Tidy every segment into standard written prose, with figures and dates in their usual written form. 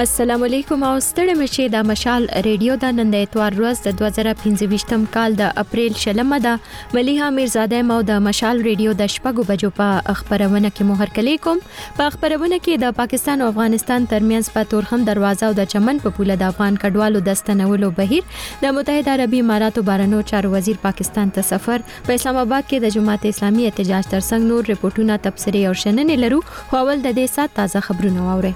السلام علیکم او ستړي مشه د مشال ریډیو د نن د اتوار ورځ د 2025م کال د اپریل شلمه ده ملیحه میرزاده مو د مشال ریډیو د شپږو بجو په خبرونه کې مهر کلی کوم په خبرونه کې د پاکستان او افغانستان ترمنځ په تورخم دروازه او د چمن په پوله د افغان کډوالو د ستنولو بهیر د متحده عربي اماراتو بهرنیو چارو وزیر پاکستان ته سفر په اسلام آباد کې د جماعت اسلامي احتجاج ترڅنګ نور ریپورتونه تبصرې او شننې لرو خو اول د دې سات تازه خبرونه واورئ.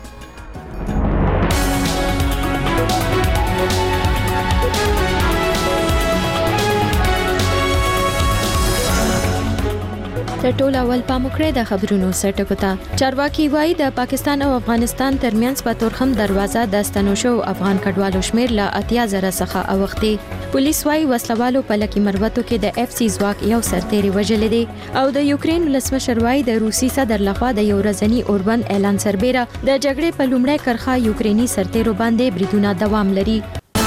د ټول اول پاموکړه د خبرونو سرټکو ته چارواکي وایي د پاکستان او افغانستان ترمنځ په تورخم دروازه د ستنوشو افغان کډوالو شمیر له 80,000 څخه اوختي. پولیس وایي وسلوالو په لکی مروتو کې د اف سی ځواک یو سرتيري وژل دي او د یوکرين ولسمشر وایي د روسي صدر لخوا د یو ورځنی اوربند اعلان سربېره د جګړې په لومړۍ کرخه یوکريني سرتيرو باندې بریدونه دوام لري.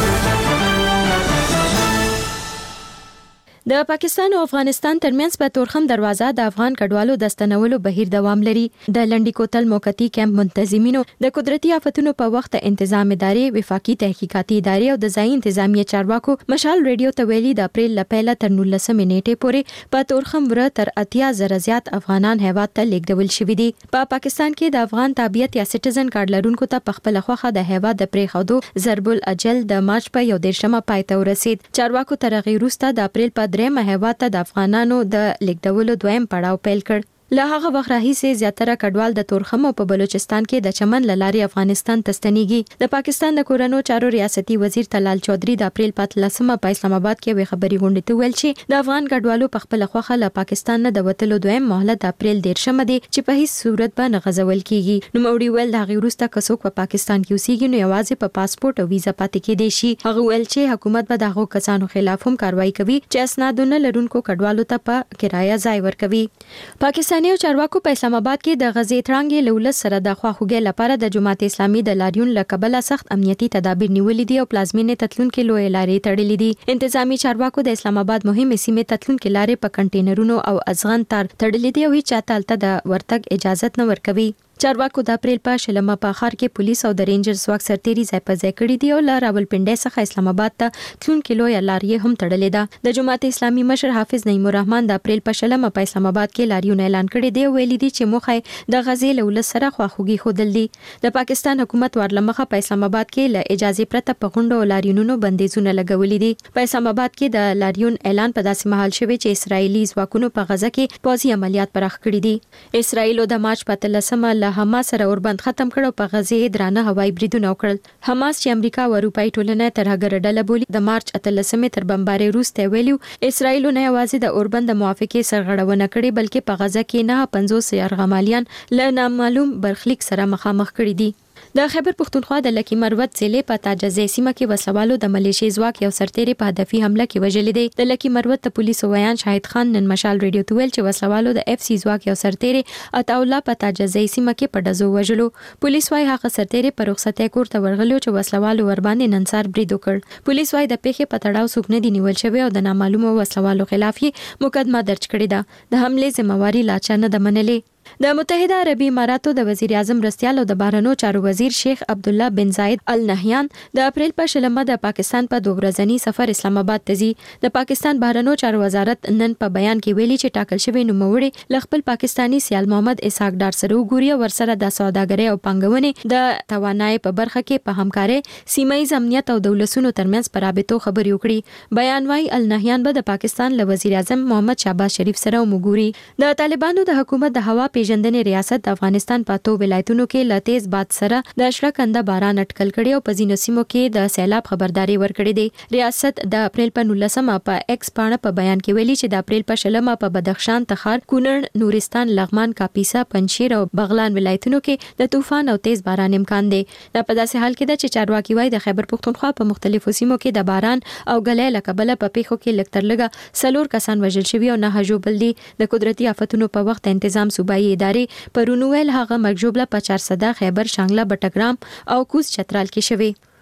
د پاکستان او افغانستان ترمنځ په تورخم دروازه د افغان کډوالو د ستنولو بهیر دوام لري. د لنډی کوتل موقتی کیمپ منتظمینو د قدرتي آفتونو په وخت انتظام ادارې وفاقي تحقیقاتي ادارې او د ځای انتظامیه چارواکو مشال ریډیو ته ویلي د اپریل لپاره تر 19 نیټې پورې په تورخم ور تر 80,000 زیات افغانان هیواد ته لیږدول شوي دي. په پاکستان کې د افغان تابعیت یا سټیزن کارت لرونکو ته په خپل خوخه د هیواد د پریخودو ضرب الاجل د مارچ په 11مه پای ته ورسید. چارواکو تر غیر وروسته د اپریل په درېمه هیواد ته د افغانانو د لیږدولو دویم پړاو پیل کړ. له هغه وخت راهیسې زیاتره کډوال د تورخم او په بلوچستان کې د چمن لاري افغانستان ته ستنېږي. د پاکستان د کورونو چارو ریاستي وزیر طلال چودري د اپریل 15مه په اسلام آباد کې وی خبري غونډه ته ویل چې د افغان کډوالو په خپل خوخه له پاکستان نه د وټلو دویم مهلت د اپریل 13مه دی چې په هیڅ صورت باندې غزول کیږي. نو موري ویل د غیرسته کسوک په پاکستان کې اوسېږي نو یوازې په پاسپورت او ویزا پاتې کېدي شي. هغه ویل چې حکومت به دغه کسانو خلاف هم کاروایی کوي چې اسنادونه لرونکو کډوالو ته په کرایه ځای ورکوي. پاکستاني چارواکو په اسلام آباد کې د غزې ترانګې لولس سره د خواخوږي لپاره د جماعت اسلامي د لاریون لکبله سخت امنیتي تدابیر نیولې دي او پلازمینې تتلونکو لوی لارې تړلې دي. انتظامی چارواکو د اسلام آباد مهمه سیمه تتلونکو لارې په کنټینرونو او ازغن تر تړلې دي او هیڅ چاته د ورتګ اجازه نه ورکوي. چارواکو د اپریل په شلمه په خار کې پولیس او د رینجر ځواک سرتيري ځای په ځای کړی دی او له راولپنډي څخه اسلام آباد ته تلونکو لوی لارې هم تړلې ده. د جماعت اسلامي مشر حافظ نعیم الرحمن د اپریل په شلمه په اسلام آباد کې لاریون اعلان کړی دی او ویلي دی چې موخه د غزې له ولس سره خواخوږي خودل دي. د پاکستان حکومت ورلمخه په اسلام آباد کې له اجازه پرته په غونډو او لاریونونو بندیزونه لګولې دي. په اسلام آباد کې د لاریون اعلان په داسې مهال شوی چې اسرایلی ځواکونو په غزه کې پوځي عملیات پراخ کړي دي. اسرایل د مارچ په 13مه له حماس سره بند ختم کړو په غزې درانه هوایي بریدونه وکړل. حماس چې امریکا او اروپאי ټولنه تر هغه ډله بولی د مارچ 13مه تر بمباري روسته ویلو اسرایل نه یوازې د اوربند موافقه سرغړونه کړې بلکې په غزه کې نه 50 یرغمالیان له نامعلوم برخلیک سره مخامخ کړي دي. د خیبر پختونخوا د لکی مروت ضلع په تاجزې سیمه کې وسلوالو د ملیشي ځواک یو سرتيري په هدفي حمله کې وژل دي. د لکی مروت د پولیسو ویان شاهد خان نن مشال ریډیو ته ویل چې وسلوالو د اف سی ځواک یو سرتيري عطاالله په تاجزې سیمه کې په دزو وژلو. پولیس وايي هغه سرتيري په رخصتۍ کور ته ورغلو چې وسلوالو ور باندې ننسار برید وکړ. پولیس وايي د پیښې په تړاو څوک نه دی نیول شوی او د نامعلومو وسلوالو خلاف یې مقدمه درج کړې ده. د حمله ذمہواری لا چا نه ده منلې. د متحده عربي اماراتو د وزیر اعظم رستيال او د بهرنیو چارو وزیر شیخ عبد الله بن زاید ال نهیان د اپریل په شلمه د پاکستان په 2 ورځنی سفر اسلام آباد ته ځي. د پاکستان بهرنیو چارو وزارت نن په بیان کې ویلي چې ټاکل شوی نوموړي ل خپل پاکستانی سیال محمد اسحاق ډار سره وګوري او ورسره د سوداګرۍ او پنګونې د توانایي په برخه کې په همکارۍ سیمایي امنیت او دولتونو ترمنځ پر رابطو خبري وکړي. بیان وايي ال نهیان به د پاکستان ل وزیر اعظم محمد شهباز شریف سره وګوري. د طالبانو د حکومت د هوا پیژندنې ریاست د افغانستان په 2 ولایتونو کې ل تیز باد سره د اشرکنده باران اټکل کړي او په ځینو سیمو کې د سیلاب خبرداري ورکړي دي. ریاست د اپریل په 19مه په ایکس باندې په بیان کې ویلي چې د اپریل په شلمه په بدخشان، تخار، کونړ، نورستان، لغمان، کاپیسا، پنجشیر او بغلان ولایتونو کې د طوفان او تیز باران امکان دی. دا په داسې حال کې ده چې چارواکي وايي د خیبر پختونخوا په مختلفو سیمو کې د باران او غلې لکبله په پیښو کې لکتر لګه 4 کسان وژل شوي او 9 جوړ دي. د قدرتي آفتونو په وخت تنظیم صوبایي ادارې پرونو ویل هغه مرګ جوړه په 400 خیبر، شانګله، بټګرام او کوز چترال کې شوی.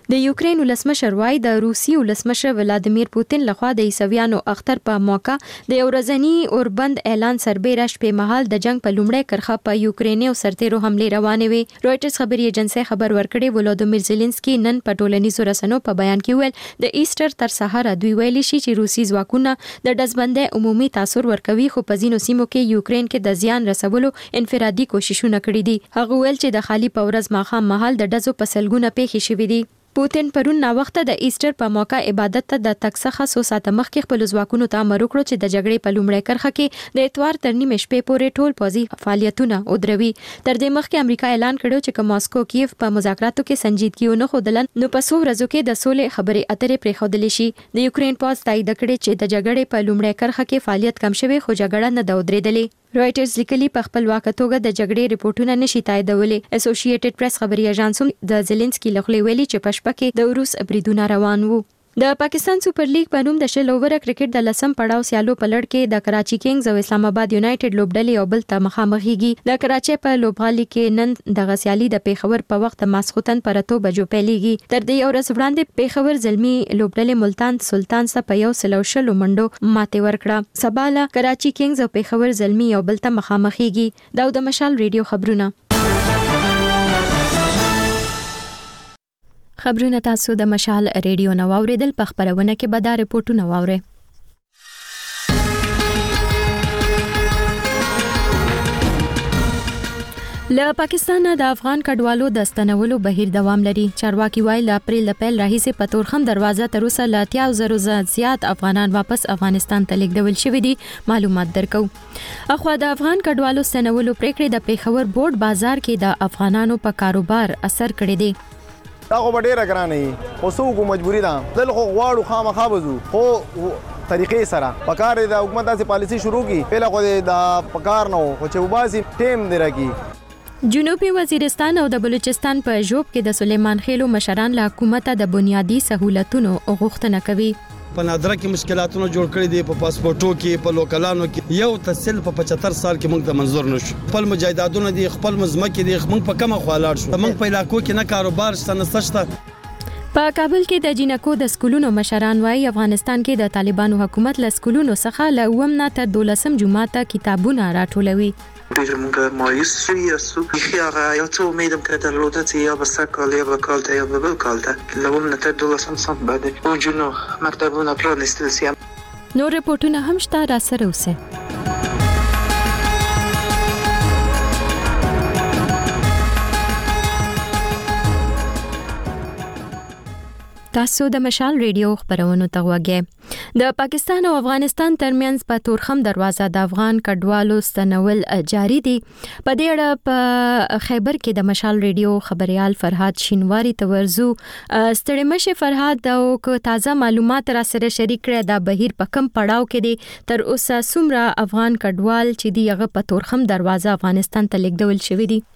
د یوکرين ولسمشر وايي د روسي ولسمشر ولادیمیر پوتین لخوا د عیسویانو اختر په موقع د اورزنی اوربند اعلان سربېره شپې مهال د جنگ په لومړۍ کرخه په یوکریني او سرتیرو حمله روانې وي. رويټرز خبري ایجنسی خبر ورکړي ولادیمیر زيلنسکي نن په ټولنیزو رسنیو په بیان کې ویل د ایسټر تر سهار دوی ویلي شي چې روسي ځواکونه د دزبندۍ عمومي تاثیر ورکوي خو په ځینو سیمو کې یوکرين کې د زیان رسولو انفرادي کوششونه کړي دي. هغه ویل چې د خالي پورز ماخام محل د دزو په سلګونه پیښې شوې دي. پوتین پرون نا وخت د ایسټر په موقع عبادت ته د تک څخه 100 ساعت مخکې خپل ځواکونو ته امر وکړ چې د جګړې په لومړۍ کرخه کې د اتوار تر نیمې شپې پورې ټول پوځي فعالیتونه ودروي. تر دې مخکې امریکا اعلان کړو چې ماسکو کیف په مذاکراتو کې سنجیدګي ونه خودلن نو په څو ورځو کې د سولې خبرې اترې پرې خودل شي. د یوکرين پوځ تایید کړي چې د جګړې په لومړۍ کرخه کې فعالیت کم شوی خو جګړه نه د ودرېدلې. رويټرز لیکلي په خپلواک توګه د جګړې ریپورتونه نشي تاییدولې. اسوسییټډ پریس خبري اژانس د زيلنسکي لخوا ویلي چې په شپه کې د روس بریدونه روان وو. د پاکستان سپر لیګ په نوم د شل اوور کرکټ د لسم پړاو سیالو په لړ کې د کراچي کینګز او اسلام آباد یونایټډ لوبډلې یو بل ته مخامخېږي. د کراچي په لوبغالي کې نن د غسیالي د پیښور په وخت ماسختن پر 2 بجو پیلېږي. تر دې ورځ وړاندې پیښور زلمی لوبډلې ملتان سلطان څخه په 100 منډو ماته ورکړه. سباله کراچي کینګز او پیښور زلمی یو بل ته مخامخېږي. دا د مشال ریډیو خبرونه. خبرونه تاسو د مشال ریډیو نو اوریدل په خبرونه کې به دا رپورټونه واورئ. له پاکستان د افغان کډوالو د ستنولو بهیر دوام لري. چارواکي وایي له اپریل د پیل راهیسې په تورخم دروازه تر اوسه له 80,000 زیات افغانان واپس افغانستان ته لیږدول شوي دي. معلومات درکو. اخوا د افغان کډوالو ستنولو پریکړې د پیښور بورډ بازار کې د افغانانو په کاروبار اثر کړی دی. دا خو ډیره ګرانه خو څوک مجبوری ده دل خو غواړو خامخا بزو خو طریقې سره پکار د حکومت داسې پالیسي شروع کی پهله خو د پکار نه خو چې وباسي ټیم دی راکی. جنوبي وزیرستان او د بلوچستان په ژوب کې د سلیمان خېلو مشران له حکومت د بنیادی سہولتونو غوښتنه کوي. په نادره کې مشکلاتونه جوړ کړي دي په پاسپورتو کې په لوکلانو کې یو تسهیل په 75 سال کې موږ ته منظور نشو. خپل مجاهدادونه دي خپل مزمکه دي موږ په کومه خوالاړ شو موږ په علاقو کې نه کاروبار شته نه سشته. په کابل کې د جینکو د سکولونو مشران وايي افغانستان کې د طالبانو حکومت له سکولونو څخه له 9 نه تر 12 جمعه کتابونه راټولوي. ډېر موږ مایوس شوي یو هغه یو څه امیدم که درلوده چې یا به سږ کال یا به کال ته یا به بل کال ته له 9 نه تر 12 سال باندې نجونو مکتبونه پرانیستل شي. نور رپورټونه هم شته را سره اوسه. تاسو د مشال ریډیو خبرونو ته وګورئ. د پاکستان او افغانستان ترمنځ په تورخم دروازه د افغان کډوالو ستنول جاری دي. په دې اړه په خیبر کې د مشال ریډیو خبريال فرهاد شینواری ته ورزو. ستړي مشه فرهاد او تازه معلومات را سره شریک کړه د بهیر په کم پړاو کې دي تر اوسه څومره افغان کډوال چې دی هغه په تورخم دروازه افغانستان ته لیږدول شوی دي.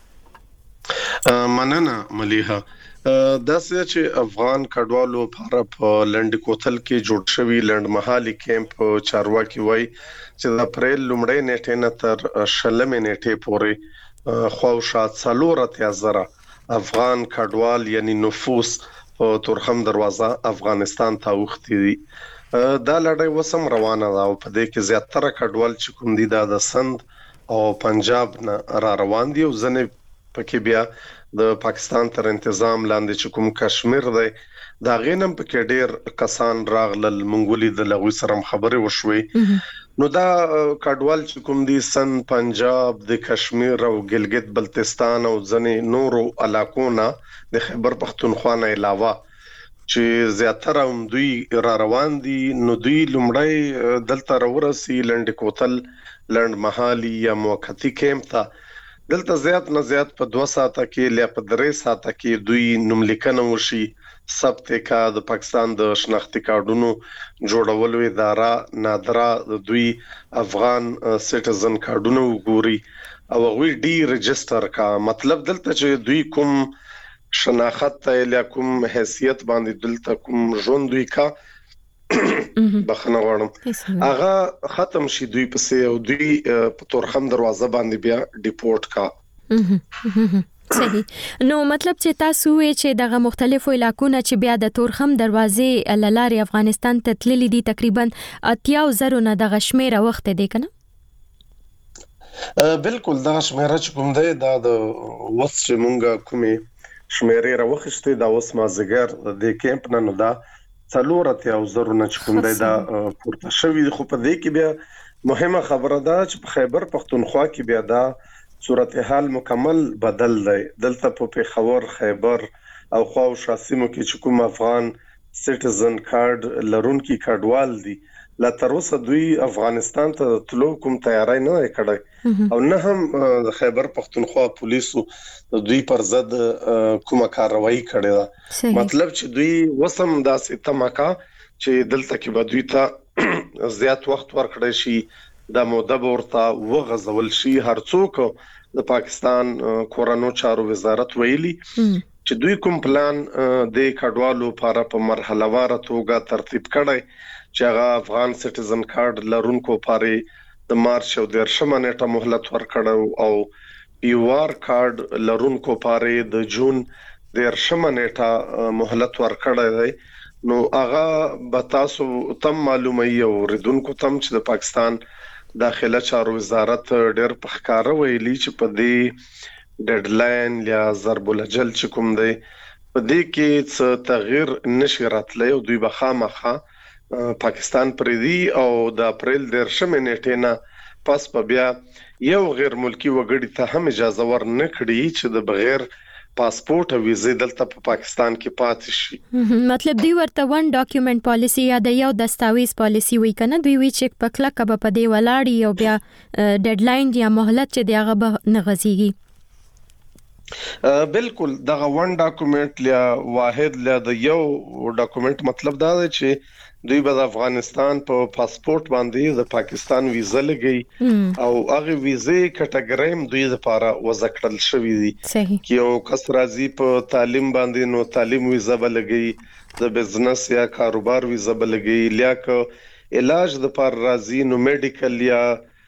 مننه مليحه. داسې چې افغان کډوالو لپاره په لنډ کوتل کې جوړ شوی لنډ محلي کیمپ چارواکي وای چې د اپریل لومړۍ نیټې نه تر شلمې نیټې پورې خواوشات 4,000 افغان کډوال یعنی نفوس په تورخم دروازه افغانستان ته وختي دي. دا لړۍ وسم روانه ده او په دې کې زیاتره کډوال چې کوم دي د سند او پنجاب نه را روان دي او ځنه پکې بیا د پاکستان تر انتظام لاندې چې کوم کشمیر دی دا غینم پکې ډېر کسان راغلل منګولي د لغوي سره خبرې وشوي. نو دا کډوال چې کوم دي سن پنجاب د کشمیر او ګلګت بلتستان او ځنې نورو علاقو نه د خیبر پختونخوا نه علاوه چې زیاتره هم دوی را روان دي نو دوی لومړی دلته راورسي لنډ کوتل لنډ محلي یا موقتی کیمپ ته دلته زیات نه زیات په 2 ساعته کې لیا په 3 ساعته کې دوی نوملیکنه وشي ثبت کا د پاکستان د شناختی کارډونو جوړولو اداره نادره دوی افغان سټیزن کارډونو وګوري او وی ډي ريجستره کا مطلب دلته چې دوی کوم شناخت ته یا کوم حیثیت باندې دلته کوم ژوند دوی کا بخنه غواړم هغه ختم شي دوی پسې او دوی په تورخم دروازه باندې بیا ډیپورت کا. صحیح نو مطلب چې تاسو یې چې دغه مختلفو علاقونو چې بیا د تورخم دروازې لارې افغانستان ته تللي دي تقریبا 80,000 نه د غشمیر وخت دی کنه بالکل دا شمیره چې کوم دی دا د وس چې مونږه کومې شمیرې راوخشته دا اوس مازګر د کیمپ نه نو دا 4,000 نه چې کوم دی دا پورته شوی خو په دې کې بیا مهمه خبره ده چې په خیبر پختونخوا کې بیا دا صورتحال مکمل بدل دی دلته په پیښور خیبر او خو شاسمو کې چې کوم افغان سټیزن کارت لرونکي کډوال دي لا تر اوسه دوی افغانستان ته تلو کوم تیاری نه کړی او نه هم د خیبر پختونخوا پولیسو دوی پر ضد کومه کاروایی کړې ده مطلب چې دوی وسم داسې تماکا چې دلته کې به دوی ته زیات وخت ورکړی شي د موده ورته وغځول شي هر څوک د پاکستان کورونو چارو وزارت ویلي چې دوی کوم پلان د کډوالو لپاره په مرحله واره توګه ترتیب کړی چې هغه افغان سټیزن کارت لرونکو لپاره د مارچ او د شمه نیټه مهلت ورکړو او پیوار کارت لرونکو لپاره د جون د شمه نیټه مهلت ورکړی دی نو هغه به تاسو تم معلومه یو ردونکو تم چې د پاکستان داخله چارو وزارت ډېر پخکاره ویلي چې په دې ډیډلاین یا ضرب الاجل چې کوم دی په دې کې څه تغییر نشي راتلی او دوی به خامخا پاکستان پردي او د اپریل 10 نیټې نه پس په بیا یو غیر ملکی وګړي ته هم اجازه ورنه کړي چې د بغیر پاسپورت او ویزه دلته په پاکستان کې پاتې شي مطلب دی ورته ون ډاکومنت پالیسی یا د یو دستاویز پالیسی وی کنه دوی وی چې په کله کبه په دی ولاړی او بیا ډیډلاین یا مهلت چې دی هغه به نغزيږي بالکل دغه ون ډاکومنت یا واحد لا د یو ډاکومنت مطلب دا دی چې دوی به د افغانستان په پاسپورت باندې د پاکستان ویزه لګي او هغه ویزه کټګوریم دوی لپاره وضع کړل شوې دي چې یو کس راځي په تعلیم باندې نو تعلیم ویزه به لګي د بزنس یا کاروبار ویزه به لګي لیاک علاج د پر راځي نو میډیکل یا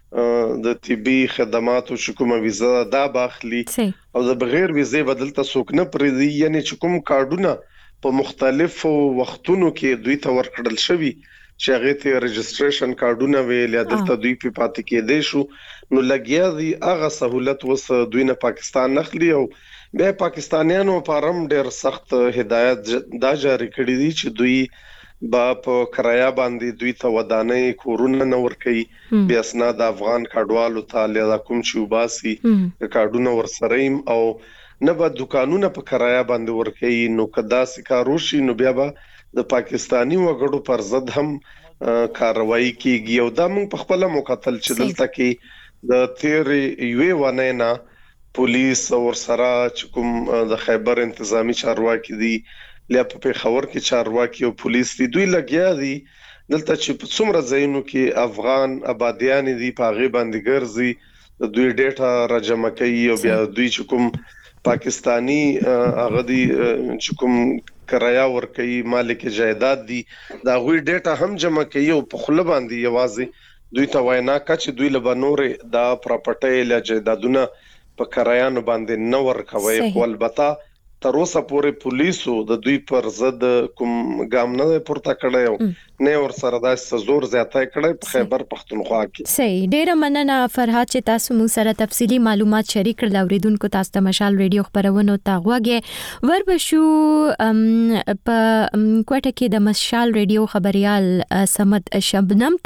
د طبي خدماتو شکومه ویزه دا باخلي او د بغیر ویزه بدلته سوک نه پریدي یعنی چې کوم کارډونه په مختلفو وختونو کې دوی ته ورکړل شوی چې هغه ته ريجستریشن کارډونه ویل یا دلته دوی په پاتې کې دي شو نو لګیا دي هغه سہولت وس دوی نه پاکستان نخلي او بیا پاکستانیانو پرم ډېر سخت هدایت دا جاری کړی دي چې دوی با په کرایه باندې دوی ته ودانې کورونه نور کوي بیا اسناد افغان کډوالو ته له کوم چې وباسي کارډونه ورسریم او نه به دکانونه په کرایه باندې ورکوي نو کدا سکاروشي نو بیا به د پاکستانی وګړو پر ضد هم کاروایی کیږي او دا موږ په خپل مقتل چې دلته کې د تیر یوې ونه نه پولیس او سره کوم د خیبر انتظامی چارواکي دي لیا په پیښور کې چارواکي او پولیس دي دوی لګیا دي دلته چې په څومره ځایونو کې افغان آبادیان دي په غي باندې ګرځي د دوی ډیټا راجمع کوي او بیا دوی چې کوم پاکستانی هغه دي چې کوم کرایه ور کوي مالک جایداد دي دا غوي ډیټا هم جمع کوي او په خله باندې یوازې دوی ته وینا کچ دوی له بنورې دا پراپرټي له جایدادونه په کرایانو باندې نه ور کوي خو البته تر اوسه پورې پولیسو د دوی پر ضد کوم ګام نه پورته کړی نه ور سره د زور زیاتای کړی په خیبر پختونخوا کې صحیح ډیره مننه فرحات چې تاسو موږ سره تفصیلی معلومات شریک کړل اوریدونکو تاسو ته مشال ریډیو خبرونه تا غوږه وربشو په کوټه کې د مشال ریډیو خبريال سمت شبنم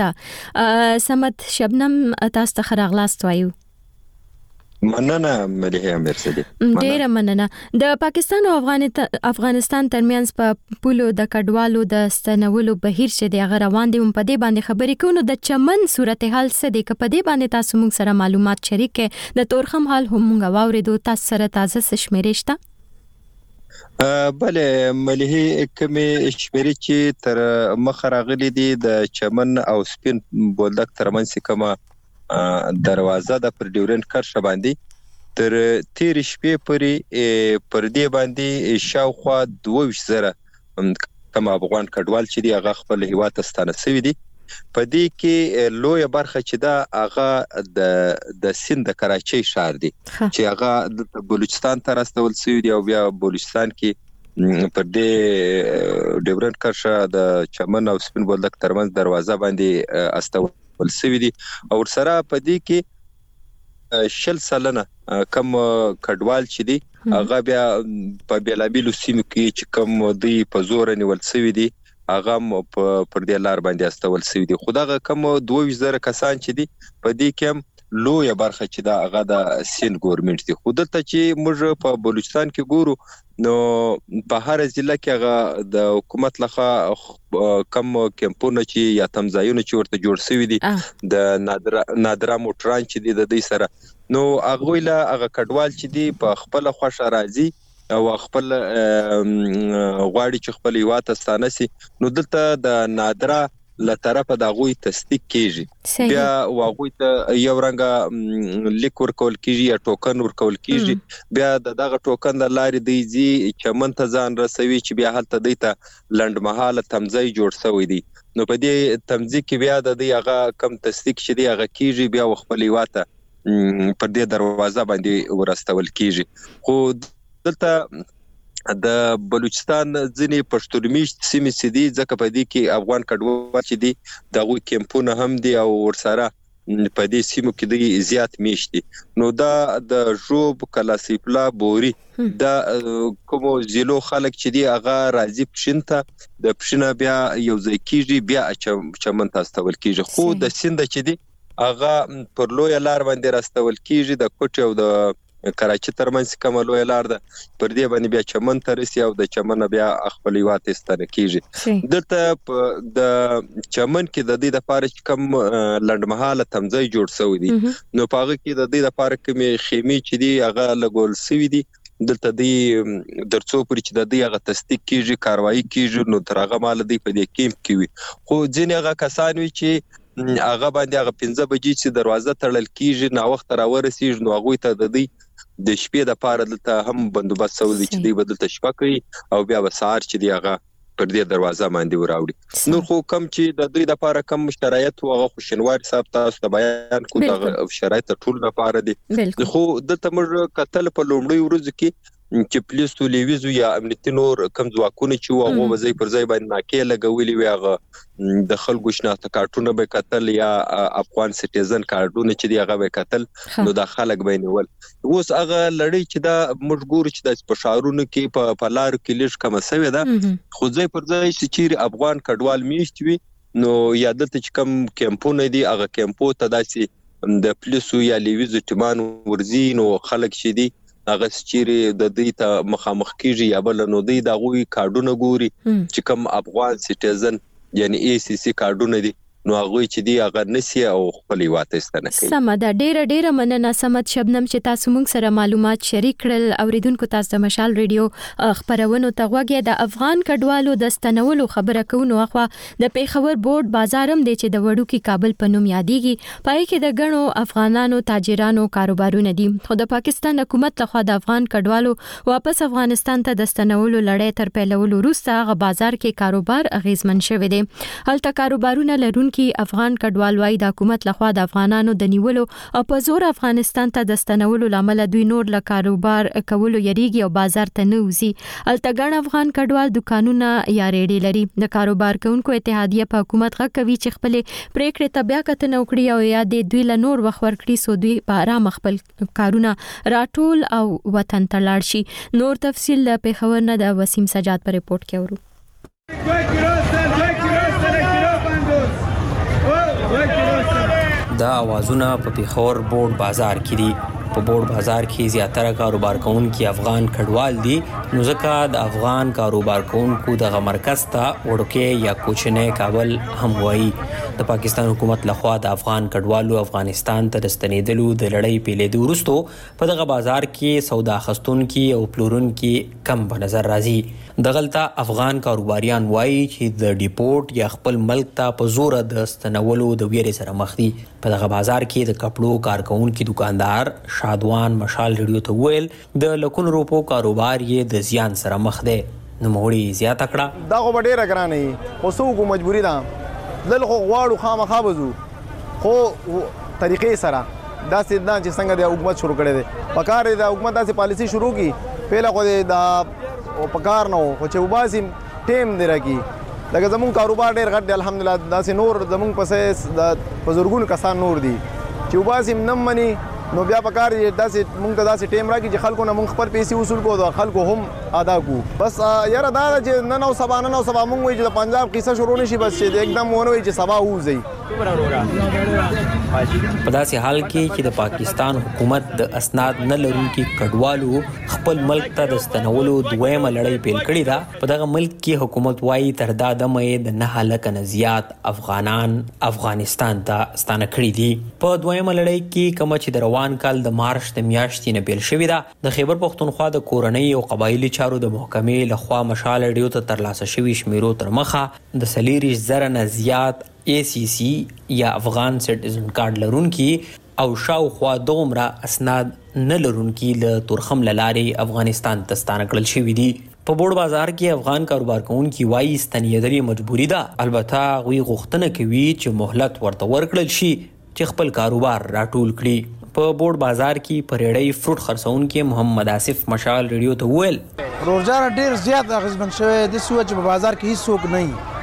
تاسو ته خراغلاست وایو مننه مليحه مرسدي ډیره مننه د پاکستان او افغانستان ترمنځ په پولو د کډوالو د ستنولو بهیر چې د روان دي په دې باندې خبرې کوو د چمن صورتحال څه دی په دې باندې تاسو موږ سره معلومات شریک کړئ د تورخم حال هم موږ واوریدو تاسو سره تازه شمیرې شته بله مليحه کومه شمیرې چې تر مخ راغلي دي د چمن او سپین بولدک ترمنځ کومه دروازه د پر ډیورنت کرښه باندې تر تیر شپې پورې پر دې باندې شاوخوا 22,000 کم افغان کډوال چې دی هغه خپل هیواد ته ستانه شوی دي په دې کې لوی برخه چې دا هغه د سند د کراچۍ ښار دی چې هغه د بلوچستان ته راستول شوی دی او بیا بلوچستان کې پر دې ډیورنډ کرښه د چمن او سپین بولدک ترمنځ دروازه باندې استول شوی دی او سره په دې کې 60 سلنه کم کډوال چې دی هغه بیا په بیلابیلو سیمو کې چې کم دی په زور نیول شوی دی هغه پر دې لار باندې استول شوی دی خدای کم 2000 کسان چې دی په دې کې لوی برخه چې دا هغه د سین ګورنمنت دی خو دلته چې موږ په بلوچستان کې ګورو نو په هر ضلع کې هغه د حکومت لخوا کم کمپونه چې یا تمځایونه چې ورته جوړ شوی دي د نادره موټران چې دي د دې سره نو هغه له هغه کډوال چې دي په خپل خوښه راځي او خپل غواړي چې خپل یواته ستانه سي نو دلته د نادره له طرفه د غوي تصدیق کیږي بیا واغوي ته یو رنګه لیک ورکول کیږي یا ټوکن ورکول کیږي بیا دغه ټوکن د لارې دیږي چې منته ځان رسوي چې بیا هلته دیته لندمحاله تمځای جوړ شوی دی نو په دې تمځای کې بیا د دې هغه کم تصدیق شې دی هغه کیږي بیا خپل یواته پر دې دروازه باندې ورستول کیږي خو دلته د بلوچستان ځینې پښتونمیشت سیمې سدي ځکه په دې کې افغان کډوال چې دي دغه کمپونه هم دي او ورسره په دې سیمو کې د زیات میشتي نو دا د ژوب کلاسیپلا بوري دا کوم زیلو خلک چې دی هغه راځي پښینته د پښینه بیا یو ځای کیږي بیا چمن تاستول کیږي خو د سند چې دی هغه پر لوی لار باندې راستول کیږي د کوټ او د کراچۍ ترمنځ کومه لوی لار ده پر دې باندې بیا چمن ترسي او د چمن بیا خپل یواته ستنه کیږي دلته د چمن کې د دې لپاره کم لندمحاله تمځای جوړ شوی دی نو پاغه کې د دې لپاره کومه خیمه چې دی هغه لګول شوی دی دلته دی درڅو پر چې د دې هغه تصدیق کیږي کاروایی کیږي نو ترغه مال دی په دې کیمپ کې وي خو ځینې هغه کسان وي چې هغه باندې هغه 15 بجې چې دروازه تړل کیږي نو وخت را ورسیږي نو هغه ته د دې د شپې د پاره دلته هم بندوبست سوي چې دی بدلته شپه کوي او بیا به سهار چې دی هغه پر دې دروازه باندې وراوړي نو خو کم چې د دوی د پاره کم شرایط او هغه خوشنوار صاحب تاسو ته بیان کو د شرایط ټول د پاره دي خو دلته موږ کتل په لومړی ورځ کې چې پولیس ټلویزیون یا امنیتي نور کم ځواکونه چې هغه وځي پر ځای باندې ناکې لګولي وي هغه د خلکو شناخت کارتونه به کتل یا افغان سټیزن کارتونه چې دی هغه به کتل نو د خلک بینول اوس هغه لړۍ چې دا مجبور چې د پښارونو کې په لار کې لږ کم سوي ده خو ځای پر ځای چې افغان کډوال میشت وي نو یا دلته چې کم کمپونه دي هغه کمپو ته داسې د پولیسو یا لیویزو ټیمان ورزي نو خلک شي دي هغه چیرې د دې ته مخامخ کیږي یا بل نو دی د غوي کارډونه ګوري چې کوم افغان سټیزن یعنی ای سی سی کارډونه دي نو هغه چې دی هغه نسی او خپل واته ستنه کوي سمه ده ډیره مننه سمت شبنم چې تاسو موږ سره معلومات شریک کړل اوریدونکو تاسو د مشال ریډیو خبرونو ته غوږی د افغان کډوالو د ستنولو خبره کوو اخوا د پیښور بورډ بازارم دی چې د وړو کې کابل په نوم یادېږي پای کې د غنو افغانانو تاجرانو کاروبارونه دي خو د پاکستان حکومت لخوا د افغان کډوالو واپس افغانستان ته د ستنولو لړۍ تر پیلولو وروسته غ بازار کې کاروبار اغیزمن شوی دی هلته کاروبارونه لرون کې افغان کډوال وايي د حکومت لخوا د افغانانو د نیولو او په زور افغانستان ته د ستنولو لامل دوی نور له کاروبار کولو یریږي او بازار ته نه وځي التګن افغان کډوال دکانونه یا ریډي لري د کاروبار کوونکو اتحادیه په حکومت غږ کوي چې خپل پریکړې ته بیا کتنه وکړي او یا د دوی له نور وخت ورکړي سو دوی په آرام خپل کارونه راټول او وطن ته لاړ شي نور تفصیل له پیښور نه د وسیم سجاد په ریپورت کې اورو دا اوازونه په پیښور بورډ بازار کې دي په بورډ بازار کې زیاتره کاروبار کوونکي افغان کډوال دي نو ځکه د افغان کاروبار کوونکو د مرکز ته وړوکی یا کوچنی کابل هم وایي د پاکستان حکومت لخوا د افغان کډوالو افغانستان ته د ستنېدلو د لړۍ پیلېدو وروسته په دغه بازار کې سودا اخیستونکي او پلورونکي کم په نظر راځي دغلته افغان کاروباریان وایي چې د ډیپورټ یا خپل ملک ته په زور د ستنولو د ویرې سره مخ دي په دغه بازار کې د کپړو کارکونکي دکاندار شادوان مشال ریډیو ته ویل د لکونو روپو کاروبار یې د زیان سره مخ دی نو موړي زیاته کړه دا خو ډیره ګرانه خو څوک مجبوری ده دل خو غواړو خامخا بزو خو طریقې سره داسې دا چې څنګه د حکومت شروع کړی دی پکار دی د حکومت داسې پالیسي شروع کی پهله خو د پکار نه خو چې وباسي ټیم دی راکي لکه زمونږ کاروبار ډېر غټ دی الحمدلله داسې نور زمونږ پسې د بزرګونو کسان نور دي چې وباسي نم مني نو بیا پکار دی داسې مونږ ته داسې ټیم راکړي چې خلکو نه مونږ خپل پیسې وصول کړو د خلکو هم ادا کړو بس یاره دا ده چې نن او سبا مونږ وایي چې د پنجاب قصه شروع نشي بس چې एकदम ونه وایي چې سبا ووځي په داسې حال کې چې د پاکستان حکومت د اسناد نه لرونکي کډوالو خپل ملک ته د ستنولو دویمه لړۍ پیل کړې ده په دغه ملک کې حکومت وایي تر دا دمه د 9 لکه نه زیات افغانان افغانستان ته ستانه کړي دي په دویمه لړۍ کې کوم چې د روان کال د مارچ د میاشتې نه پیل شوې ده د خیبر پښتونخوا د کورنۍ او قبایلی چارو د محکمې لخوا مشال ډیو ته ترلاسه شوي شمیرو تر مخه د 40,000 نه زیات ACC یا افغان سټیزن کارت لرونکي او شاوخوا دومره اسناد نه لرونکي له تورخم لارې افغانستان ته ستانه کړل شوي دي په بوړ بازار کې افغان کاروبار کوونکي وایي ستنېدل مجبوري ده البته غوي غوښتنه کوي چې مهلت ورته ورکړل شي چې خپل کاروبار راټول کړي په بوړ بازار کې پریړی فروټ خرڅونکي محمد آصف مشال ریډیو ته وویل روزانه ډیر زیات اغیزمن شوی د سوچ په بازار کې هیڅ څوک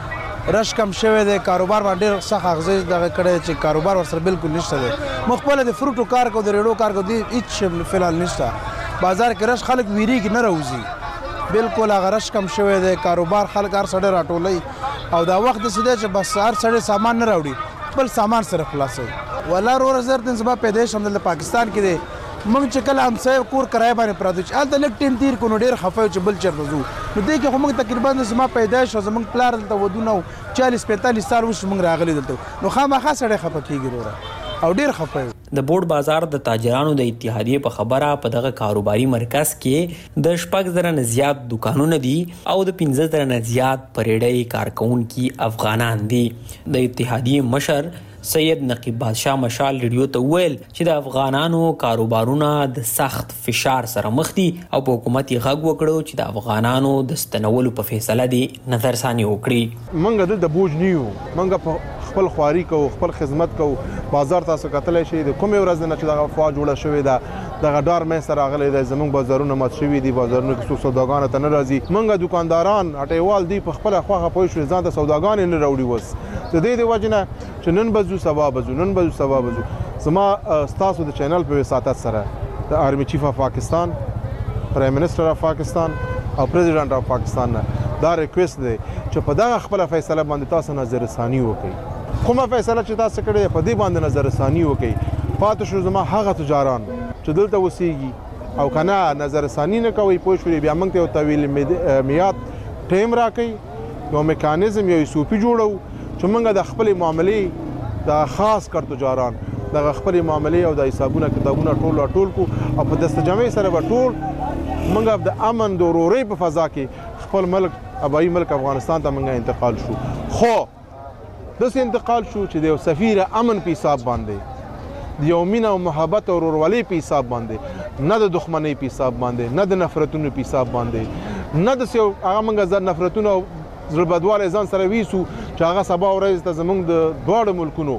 نه رش کم شوی دی کاروبار باندې ډیر سخت اغیز دغه کړی چې کاروبار ورسره بالکل نشته دی مخبل د فروټو کار کو د ریډیو کار کو دی هیڅ فلال نشته بازار کې رش خلک ویریږي نه راوځي بالکل هغه رش کم شوی دی کاروبار خلک هر سړی راټولي او دا وخت داسې دی چې بس هر سړی سامان نه راوړي خپل سامان سره خلاصوي ولا رور زر دن سبا پیدائش هم د پاکستان کې دی موږ چې کله همسایه کور کرای باندې پراته چې هلته لږ ټیم تیر کړو نو ډېر خفه یو چې بل چېرته ځو نو دې کې خو موږ تقریبا زما پیدایش او زموږ پلار دلته ودونه 40-45 سال وشو موږ راغلي دلته نو خامخا سړی خفه کېږي وروره او ډېر خفه یو د بوړ بازار د تاجرانو د اتحادیې په خبره په دغه کاروباري مرکز کې د 6,000 نه زیات دکانونه دي او د 15,000 نه زیات پریړی کارکونکي افغانان دي د اتحادیې مشر سید نقیب بادشاه مشال ریډیو ته ویل چې د افغانانو کاروبارونه د سخت فشار سره مخ دي او په حکومت یې غږ وکړو چې د افغانانو د ستنولو په فیصله دی نظرثاني وکړي منګه د بوج نیو منګه په خپل خواري کو خپل خدمت کو بازار تاسو کتلای شي د کومه ورځ نه چې دغه فوا جوړه شوې ده دغه ډار مې سره راغلي د زمونږ بازارونه مات شوي دي بازارونه کې څو سوداګان ته نه راځي منګه دکانداران اټیوال دي په خپل خواخه پوي شو ځان ته سوداګان نه راوړي وس د دې وجنه چې نن بزو سبا بزو زما تاسو د چینل په وساتت سره د آرمی چیف اف پاکستان پرایم منسٹر اف پاکستان او پریزیډنټ اف پاکستان دا ریکوست دی چې په دغه خپل فیصله باندې تاسو نظر ثاني وکړئ کومه فیصله چې تاسو کړې په دې باندې نظر ثاني وکړئ پاتې شو زما هغه تجاران چې دلته وسیږي او کنه نظر ثاني نه کوي پوه شو بیا موږ ته طویل میعاد ټیم راکړي یو میکانیزم یو سوپی جوړو چې موږ د خپل معاملې د خاص کر تجاران د خپل معاملې او د حسابونو کتابونو ټول کو او په دستجمع سره به ټول موږ د امن د ورورۍ په فضا کې خپل ملک ابایي ملک افغانستان ته موږ انتقال شو خو داسې انتقال شو چې د سفیر امن په حساب باندې د یو مینه او محبت او ورورولۍ په حساب باندې نه د دښمنۍ په حساب باندې نه د نفرتونو په حساب باندې نه د هغه موږ نفرتونو زړه بدواله ځان سره ویسو چې هغه سبا ورځ ته زمونږ د دواړو ملکونو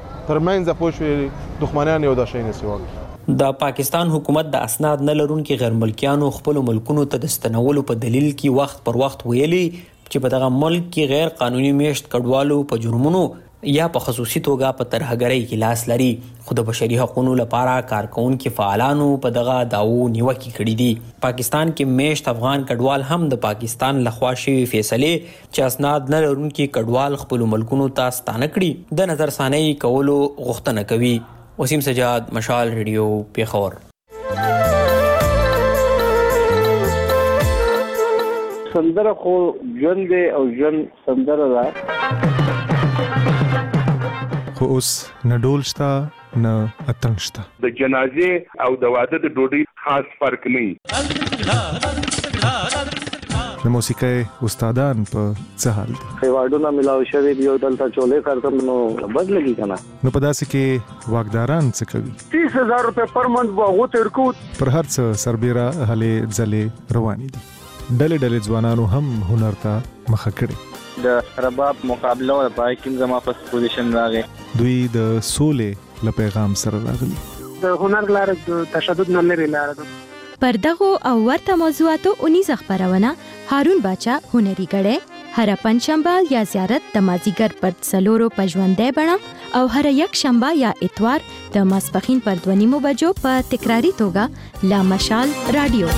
ترمنځ پوه شوې دښمنان یو د شی نه سوا د پاکستان حکومت د اسناد نه لرونکي غیر ملکیانو خپل ملکونو ته د ستنولو په دلیل کې وخت پر وخت ویلي چې په دغه ملک کې غیر قانوني میشت کډوالو په جرمونو یا په خصوصي توګه په ترهګرۍ کې لاس لري خو د بشري حقوقو لپاره کارکونکو فعالانو په دغه داو نیوکه کړې دي پاکستان کې میشت افغان کډوال هم د پاکستان لخوا شوی فیصله چې اسناد نه لرونکي کډوال خپل ملکونو ته ستانه کړي د نظر ثاني کولو غوښتنه کوي وسیم سجاد مشال ریډیو پیښور سندره خو ژوند دی او ژوند سندره ده خو اوس نه ډول شته نه اتڼ شته د جنازې او د واده د ډوډۍ خاص فرق نه د موسیقۍ استادان په څه حال دي ایوارډونه ملاو شوی دی او دلته چولې کارتم نو بد لګي کنه نو په داسې کې واګداران څه کوي 30,000 روپے پر منث واغو ترکو پر هر څه سربېره هلې ځلې روانې دي ډلې ځوانانو هم هنر ته مخه کړي د رباب مقابله او پای کې زما فرست پوزیشن راغی. دوی د سولې له پیغام سره راغلي. د هنر لاره د تشدد نه لري لاره ده. پر دغه او ورته موضوعاتو 19 خبرونه هارون باچا هنري غړې هر پنځشنبه یا زیارت د مازیګر پر څلورو پژوندې بڼه او هر یک شنبه یا اتوار د ماسپخین پر 2:30 بجو په تکراری توګه لا مشال رادیو.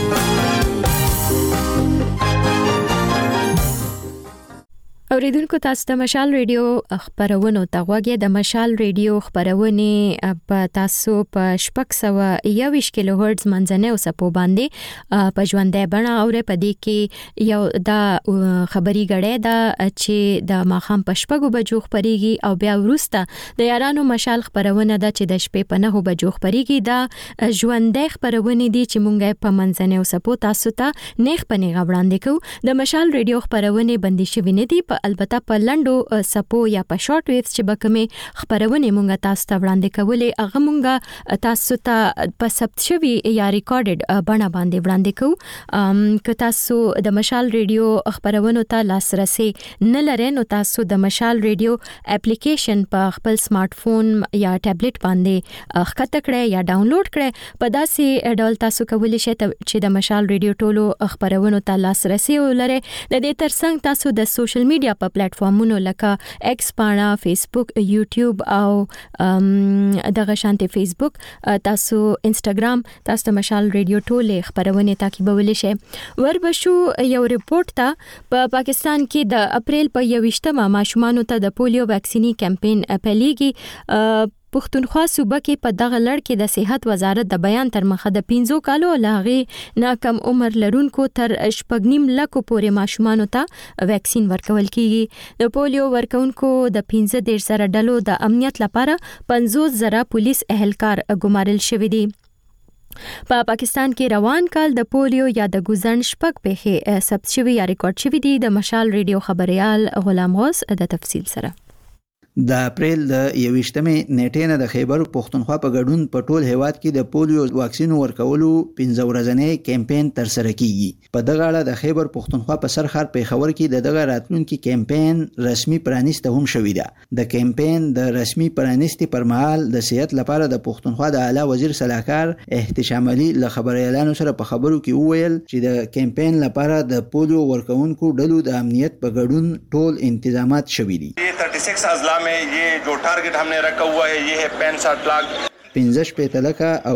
اوریدونکو تاسو د مشال ریډیو خبرونه ته غوږی د مشال ریډیو خبرونه په تاسو په 621 کیلو هرتز منځنه او سپو باندې په ژوندې بڼه اورې پدې کې یو د خبري غړې دا چې د ماخام په 6 بجو خبريږي او بیا ورسته د یارانو مشال خبرونه دا چې د شپې په 9 بجو خبريږي دا ژوندې خبرونه دي چې مونږه په منځنه او سپو تاسو ته نیغ پنې غوړاندې کوو. د مشال ریډیو خبرونه بندي شوې نه دي البته په لندو سپو یا په شارټ ویوز چې بکمه خبرونه مونږه تاسو ته وړاندې کولې هغه مونږه تاسو ته په ثبت شوی یا ریکارډډ بڼه باندې وړاندې کوو. که تاسو د مشال ریډیو خبرونه ته لاسرسي نه لرئ نو تاسو د مشال ریډیو اپلیکیشن په خپل سمارټ فون یا ټابلیټ باندې ښکته کړئ یا ډاونلوډ کړئ. په داسې ډول تاسو کولی شئ چې د مشال ریډیو ټولو خبرونه ته لاسرسي ولرئ. د دې ترڅنګ تاسو د سوشل میډیا په پلیټفارمونو لکه ایکس پاڼه، فیسبوک، یوټیوب او دغه شانتي فیسبوک، تاسو انستګرام، تاسو د مشال ریډیو ټولې خبرونه تعقیبولی شئ. وربشو یو ریپورت ته په پاکستان کې د اپریل په 21مه ماشومانو ته د پولیو ویکسینی کمپاین پیلېږي. پښتونخوا صوبه کې په دغه لړ کې د صحت وزارت د بیان تر مخه د 15 کالو لاغي ناکم عمر لرونکو تر 8.5 لکو پورې ماشومانو ته ویکسین ورکول کیږي. د پولیو ورکونکو د 15 سره ډلو د امنیت لپاره 50 زره پولیس اهلکار ګمارل شوی دي. په پاکستان کې روان کال د پولیو یا د ګوزن شپږ پیښې ثبت شوی یا ریکارډ شوی دي. د مشال ریډیو خبريال غلام غوث د تفصیل سره. د اپریل د 21مې نیټې نه د خیبر پښتونخوا په ګډون په ټول هیواد کې د پولیو واکسین ورکولو 15 ورځنی کمپاین تر سره کیږي. په دغه اړه د خیبر پښتونخوا په سرخر پیښور کې د دغه راتلونکي کمپاین رسمي پرانیسته هم شوې ده. د کمپاین د رسمي پرانیستي پر مهال د صحت لپاره د پښتونخوا د اعلی وزیر صلاحکار احتشام علي له خبريالانو سره په خبرو کې وویل چې د کمپاین لپاره د پولیو ورکونکو ډلو د امنیت په ګډون ټول تنظیمات شوي دي. 36 اضلاع में ये जो टारगेट हमने रखा हुआ है ये है 65 लाख 15 لکه او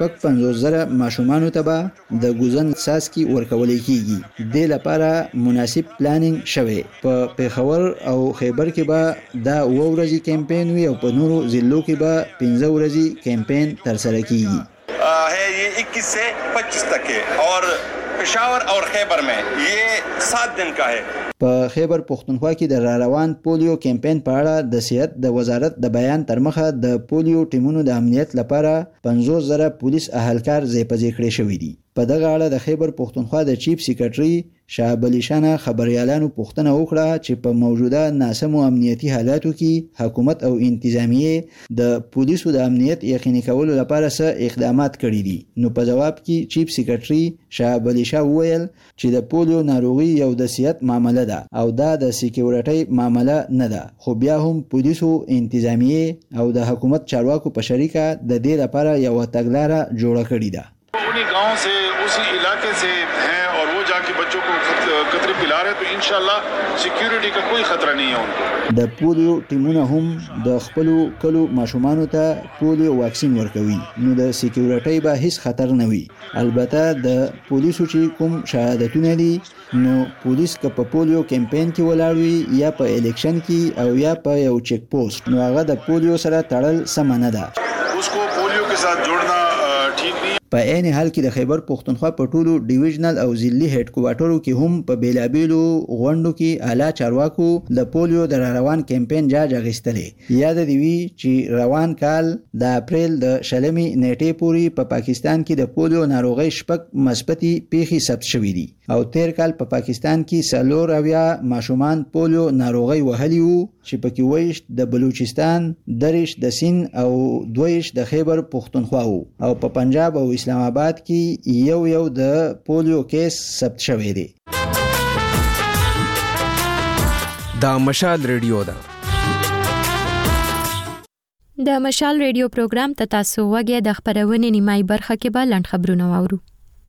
55,000 ماشومانو ته به د ګوزن ساسکی ورکول کیږي. د لپاره مناسب پلانینګ شوی. په پیښور او خیبر کې به دا ورځي کمپاین وي او په نورو ضلعو کې به 15 ورځي کمپاین تر سره کیږي. है ये 21 से 25 तक है और पेशावर और खैबर में ये 7 दिन का है. په خیبر پښتونخوا کې د روان پولیو کمپاین په اړه د صحت د وزارت د بیان تر مخه د پولیو ټیمونو د امنیت لپاره 50 زره پولیس اهلکار ځای کړی شوی دي. په دغه اړه د خیبر پښتونخوا د چیف سیکریټري شعب علي شانه خبريالانو پوښتنه وکړه چې په موجوده ناسمو امنیتي حالاتو کې حکومت او انتظامیه د پولیسو د امنیت یقیني کولو لپاره څه اقدامات کړي دي. نو په جواب کې چیف سیکریټري شعب علي شاه وویل چې د پولیو ناروغي یو د صحت معاملې ده او دا د سکیورټي معاملې نه ده، خو بیا هم پولیسو انتظامیه او د حکومت چارواکو په شریکه د دې لپاره یو تګلارې جوړه کړې ده. उन्हीं गांव से उसी इलाके से हैं और वो जाके बच्चों को कतरे पिला रहे तो इंशाल्लाह सिक्योरिटी का कोई खतरा नहीं है उनको. د پولیو ټیمونه هم د خپل کلو ماشومانو ته پولیو واکسین ورکوي نو د سکیورټي به هیڅ خطر نه وي. البته د پولیسو چې کوم شهادتونه دي نو پولیس که په پولیو کمپاین کې ولاړ وي یا په الیکشن کې او یا په یو چیک پوسټ نو هغه د پولیو سره تړل سم نه ده. उसको पोलियो के साथ जोड़ना ठीक नहीं. په عین حال کې د خیبر پښتونخوا په ټولو ډیویژنل او ضلعي هډ کوارټرو کې هم په بیلابیلو غونډو کې اعلی چارواکو د پولیو د روان کمپاین جاج اخیستلې. یاد دی وی چې روان کال د اپریل د 20 نیټې پورې په پاکستان کې د پولیو ناروغي شپږ مثبتي پیښې ثبت شوې دي او تیر کال په پاکستان کې سلور اویا ماشومان پولیو ناروغي وهلي وو چې پکې وایش د بلوچستان، دریش د سین او دویش د خیبر پښتونخوا وو او په پنجاب او اسلام آباد کې یو د پولیو کیس ثبت شوی دی. دا مشال ریډیو ده. د مشال ریډیو پروګرام ته تاسو وګورئ. د خبرونې نیمای برخه کې به لاند خبرونه واورو.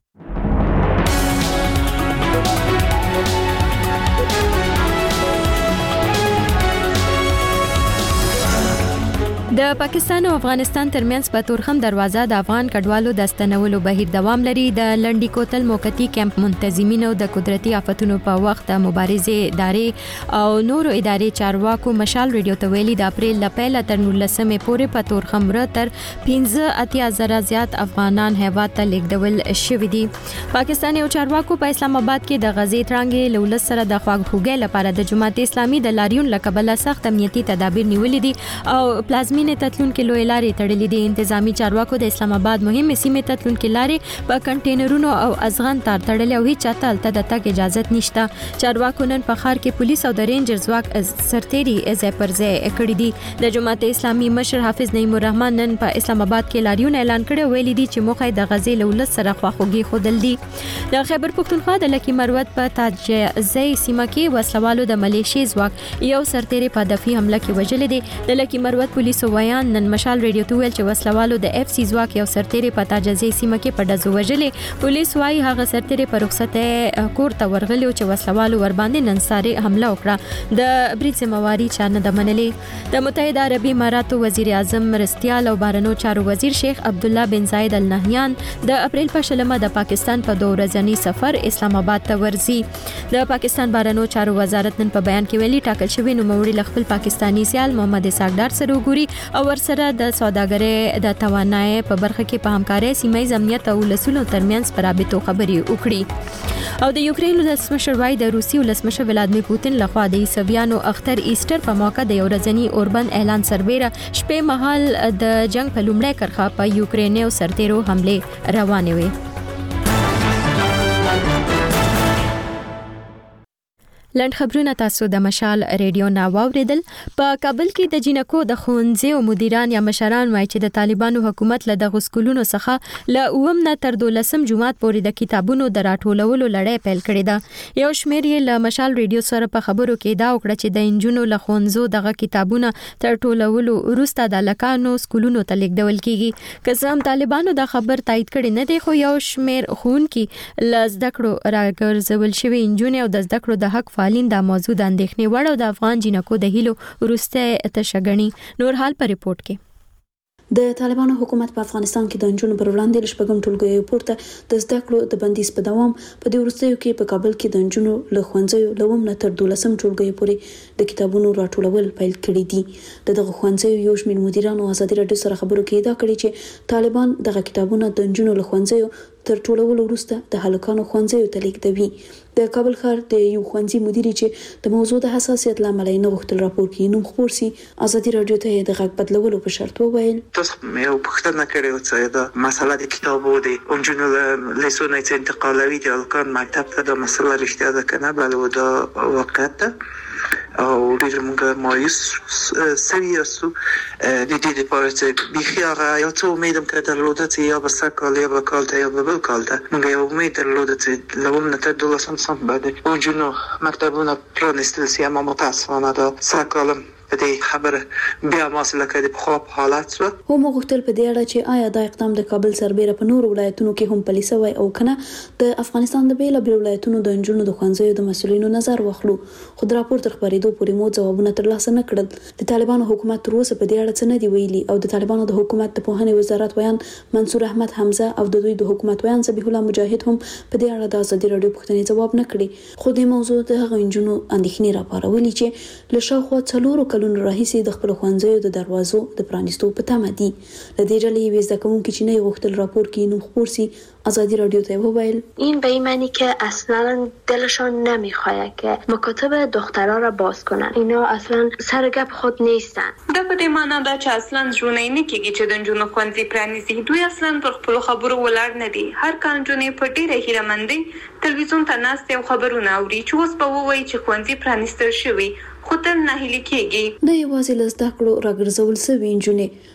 د پاکستان او افغانستان ترمنځ په تورخم دروازه د افغان کډوالو د ستنولو بهیر دوام لري. د لنډی کوتل موقتی کیمپ منتظمینو د قدرتي آفتونو په وخت مبارزه ادارې او نورو ادارې چارواکو مشال ریډیو ته ویلي د اپریل ل پیله تر 19مې پورې په تورخم را تر 15,000 زیات افغانان هیواد ته لیږدول شوي دي. پاکستاني او چارواکو په اسلام آباد کې د غزې ترانګې لولس سره د خواږه لپاره د جماعت اسلامي د لاریون لقبله سخت امنیتي تدابیر نیولې دي او پلازمینې تتلونکو لوی لارې تړلې دي. انتظامی چارواکو د اسلام آباد مهمه سیمه تتلونکو لارې په کنټینرونو او ازغن تار تړلې او هیڅ چاته د تګ اجازه نشته. چارواکو نن په ښار کې پولیس او د رینجر ځواک سرتيري ځای پر ځای کړی دي. د جماعت اسلامي مشر حافظ نعیم الرحمن نن په اسلام آباد کې لاریون اعلان کړی ویلي دي چې موخه د غزې لولس سره خواخوږي خودل دي. د خیبر پختونخوا د لکی مروت په تاجزي سیمه کې وسلوالو د ملیشي ځواک یو سرتيري په دفي حمله کې وژل دي. د لکی مروت پولیسو ویان نن مشال ریډیو ته ویل چې وسلوالو د اف سی ځواک یو سرتيري په تاجزي سیمه کې په دزو وژلې. پولیس وايي هغه سرتيري په رخصت کور ته ورغلی چې وسلوالو ور باندې نن ساري حمله وکړه. د برید ذمہواری چا نه د منلې. د متحده عربي اماراتو وزیر اعظم مرستيال او بهرنیو چارو وزیر شیخ عبد الله بن زاید ال نهیان د اپریل په شلمه د پاکستان په 2 ورځنی سفر اسلام آباد ته ورځي. د پاکستان بهرنیو چارو وزارت نن په بیان کې ویلي ټاکل شوی نوموړي خپل پاکستانی سیال محمد اسحاق ډار سره وګوري او ورسره د سوداګرۍ د توانایي په برخه کې په همکارۍ سیمه امنیت او لسونو ترمنځ پر رابطو خبري وکړي. او د یوکرين ولسمشر وای د روسي ولسمشر ولادیمیر پوتین لخوا د عیسویانو اختر ایسټر په موقع د یو ورځنی اوربند اعلان سربېره شپې مهال د جنگ په لومړۍ کرخه په یوکرين او سرتیرو حمله روانې وي. لاند خبرونه تاسو د مشال ریډیو نا واوریدل. په کابل کې د جنکو د خونځي او مدیران یا مشران وایي چې د طالبانو حکومت له د غسکولونو څخه ل 9 نه تر 12 جمعات پورې د کتابونو د راټولولو لړۍ پیل کړې ده. یو شمېر یې له مشال ریډیو سره په خبرو کې دا وکړه چې د انجونو له خونځو دغه کتابونه تر ټولولو وروسته د لکانو سکولونو ته لیږدول کیږي. که هم طالبانو دا خبر تایید کړي نه دی خو یو شمېر خونکي ل زده کړو راګرځول شوی انجونې او د زده کړو د حق فعالین دا موضوع د اندېښنې وړ او د افغان جنکو د هیلو ورسته تشګنی. نور حال په ریپورت کې د طالبانو حکومت په افغانستان کې د انجونو پر وړاندې لشپږم ټولګي پورته د زده کړو د بندیز په دوام په دې وروستیو کې په کابل کې د انجونو له ښوونځیو له 9 نه تر 12 ټولګي پورې د کتابونو راټولول پیل کړي دي. دغه ښوونځیو یو شمېر مدیرانو ازادي راډیو سره خبرو کې دا کړی چې طالبان دغه کتابونه د انجونو له ښوونځیو تر ټولولو وروسته د هلکانو ښوونځیو ته لیږدوي. د کابل ښار د یو ښوونځي مدیري چې د موضوع د حساسیت لامل نه غوښتل راپور کې نوم خپور سي ازادي راډیو ته د غږ بدلولو په شرط وویل تاسو یو پوښتنه کړې و چې دا مسله د کتابو د انجونو لیسونه چې انتقالوي د الکان مکتب ته د مسله رښتیا ده کنه بل دا واقعیت ده او ډېر موږ مایوس سوي یاستو د دې لپاره چې بيخي هغه یو څه امیدم که درلوده چې یا به سږ یا به کال ته یا به بل کال ته موږ یو امید درلوده چې له 9 نه تر 12 سنت بعد انجونو مکتبونه پرانیستل سي اما متاسفانه دا سږ کال په دې خبره بیا ماسله کې د خو په حالت سره هم غوښتل په دې اړه چې آیا دا اقدام د کابل سربېره په نورو ولایتونو کې هم پلي شوی او کنه د افغانستان د بیلابېلو ولایتونو د انجونو د ښوونځیو د مسؤلینو نظر واخلو. خو د راپور تر خبرېدو پورې مو ځوابونه ترلاسه نه کړل. د طالبانو حکومت تر اوسه په دې اړه څه نه دی ویلي او د طالبانو د حکومت د پوهنې وزارت ویان منصور احمد حمزه او د دوی د حکومت ویان ذبیح الله مجاهد هم په دې اړه د ازادي راډیو پوښتنې ځواب نه کړي. خو د موضوع د هغه انجونو اندېښنې راپارولې چې له شاوخوا 4 کلونو راهیسې د خپل ښوونځیو د دروازو د پرانیستو په تمه دي. له دې ډلې یوې زده کوونکې چې نه غوښتل راپور کې نوم خپور سي ازادی رادیو ته وویل این به این معنی که اصلا دلشان نمیخواد که مکاتب دخترها را باز کنن. اینا اصلا سرگپ خود نیستن. دا په دې معنی دا چې اصلا ژوندۍ نه کېږي چې د نجونو ښوونځي پرانیزي. دوی اصلا پر خپل خبرو ولاړ نه دي. هر کال نجونې په ډېره هیرهمندۍ تلویزیون ته ناستې او خبرونه اوري چې اوس به ووایي چې ښوونځي پرانیستل شوي خو تل ناهیلي کېږي. د یوازې له زده کړو راګرځول شوي نجونې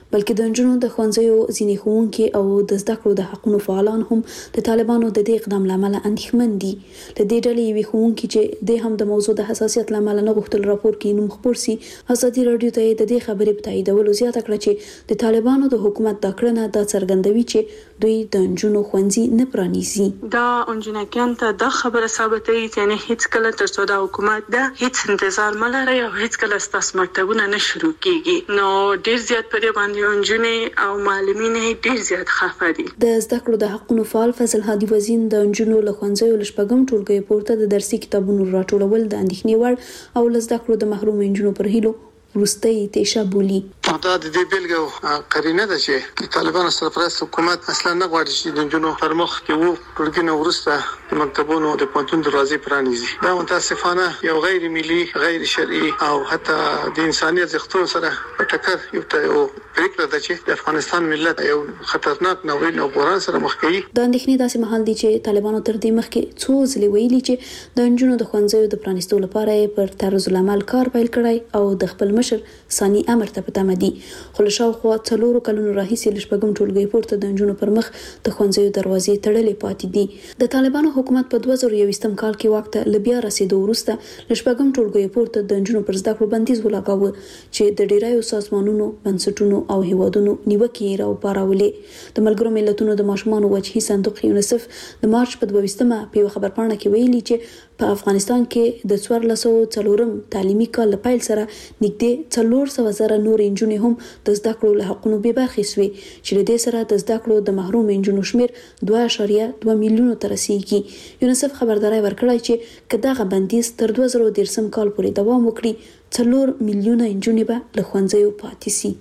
بلکې د نجونو د ښوونځیو ځینې ښوونکي او د زده کړو د حقونو فعالان هم د طالبانو د دې اقدام لامل اندېښمن دي. د دې ډلې یوې ښوونکي چې د هم د موضوع د حساسیت لامل نه غوښتل راپور کې نوم خپور سي، ازادي رادیو ته د دې خبرې په تاییدولو زیاته کړه چې د طالبانو د حکومت دا کړنه د څرګندوي چې دوی د نجونو ښوونځي نه پرانیزي. دا انجنیکان ته دا خبره ثابتوي چې نه هیڅ کله تر څو د حکومت دا هیڅ انتظار ملره او هیڅ کله ستاسو مکتبونه نه شروع کیږي. نو ډیر زیات په دې باندې انجنې او معلمین ډیر زیات خفه دي. د زده کړو د حقونو فعال فضل هادي وزین د نجونو له ښوونځیو له شپږم ټولګي پورته د درسي کتابونو راټولول د اندېښنې وړ او له زده کړو د محروم نجونو پر هیلو وروستۍ تیشه بولي. دا د دې بیلګه قرینه ده چې طالبانو سرپرست حکومت اصلا نه غواړي چې د نجونو پر مخ کې وو ټولګي نه وروسته د مکتبونو د پوهنتون دروازې پرانیزي. دا متاسفانه یو غیر ملي، غیر شرعي او حتی د انساني ارزښتونو سره په ټکر یو پریکړه ده چې د افغانستان ملت یو خطرناک ناورین او بحران سره مخ کوي. د اندېښنې داسې مهال دی چې طالبانو تر دې مخکې څو ځلې ویلي چې د نجونو د ښوونځیو د پرانیستو لپاره پر طرز العمل کار پیل کړی او د خپل مشر ثاني امر ته پته مدي. خو له شاوخوا 4 کلونو راهیسې له شپږم ټولګي پورته د نجونو پر مخ د ښوونځیو دروازې تړلې پاتې دي. د طالبانو حکومت په 2021 کال کې واک ته بیا رسیدو وروسته له شپږم ټولګي پورته د نجونو پر زده کړو بندیز ولګاوه چې د ډیرایو سازمانونو، بنسټونو او هیوادونو نیوکې راوپارولې. د ملګرو ملتونو د ماشومانو وجهي صندوق یونیسف د مارچ په 22مه په یو خبرپاڼه کې ویلي چې په افغانستان کې د 1404 تعلیمي کال له پیل سره نږدې 400,000 نور نجونې هم د زده کړو له حقونو بې برخې شوې چې له دې سره د زده کړو د محروم نجونو شمیر 2.2 میلیونو ته رسیږي. یونیسف خبرداري ورکړه چې که دغه بندیز تر 2013 کال پورې دوام وکړي 4 میلیونه نجونې به له ښوونځیو پاتې سي.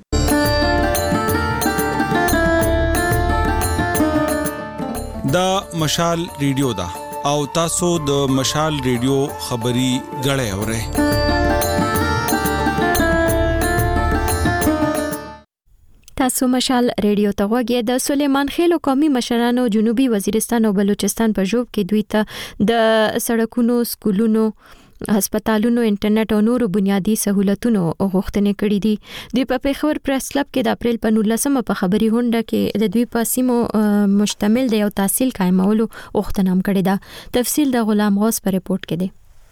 دا مشال ریډیو دا او تاسو د مشال ریډیو خبري غړې اورئ. تاسو مشال ریډیو ته غوږی. د سلیمان خېلو قومي مشرانو جنوبي وزیرستان او بلوچستان په ژوب کې دوی ته د سړکونو، سکولونو، هسپتالونو، انټرنیټ او نورو بنیادی سہولتونو غوښتنې کړې دي. دوی په پیښور پریس کلب کې د اپریل په 19مه په خبري غونډه کې د دوی په سیمو مشتمل د یو تحصیل قائمولو غوښتنه هم کړې ده. تفصیل د غلام غوث په ریپورت کې دی.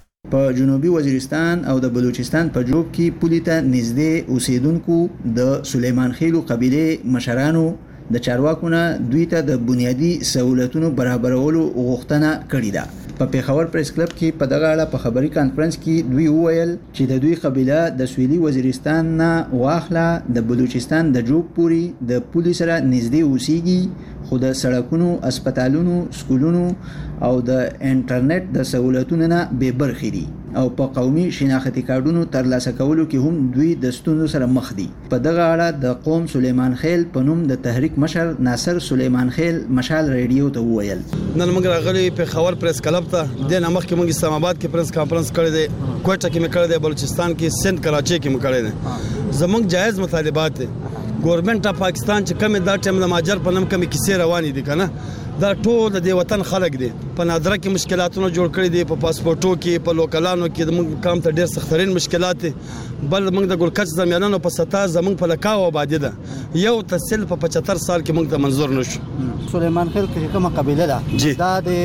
په جنوبي وزیرستان او د بلوچستان په جوب کې پولیته نږدې اوسیدونکو د سلیمان خېلو قبيله مشرانو د چارواکو نه دوی ته د بنیادی سہولتونو برابرولو غوښتنه کړې ده. په پیښور پریس کلب کې په دغه اړه په خبري کانفرنس کې دوی وویل چې د دوی قبيله د سویلي وزیرستان نه واخله د بلوچستان د جوب پوري د پولیس سره نږدې اوسېږي، خو د سړکونو، هسپتالونو، سکولونو او د انټرنیټ د سہولتونو نه بې برخې دي او په قومي شناختی کارډونو ترلاسه کولو کې هم دوی د ستونزو سره مخ دي. په دغه اړه د قوم سلیمان خېل په نوم د تحریک مشر ناصر سلیمان خېل مشال ریډیو ته وویل. نن موږ راغلي په خبر پریس کلب ته د نامخ کې موږ اسلام آباد کې پریس کانفرنس کړی دی، کوټه کې مې کړی دی، بلوچستان کې، سند کراچي کې مې کړی دی. زموږ جایز مطالبات دي. ګورنمنت اف پاکستان چې کوم دا ټیم د ماجر په نوم کوم کیسې روانې دي کنه، دا ټول د وطن خلک دي. په نادره کې مشکلاتونه جوړ کړی دي، په پاسپورتو کې، په لوکلانو کې د موږ کام ته ډېر سخترین مشکلات دي. بل موږ د ګلکچ زمینانو په ستا زموږ په لکاو آبادی ده، یو تحصیل په 75 سال کې موږ ته منظور نشو. سلیمان خېل کې کومه قبيله ده دا د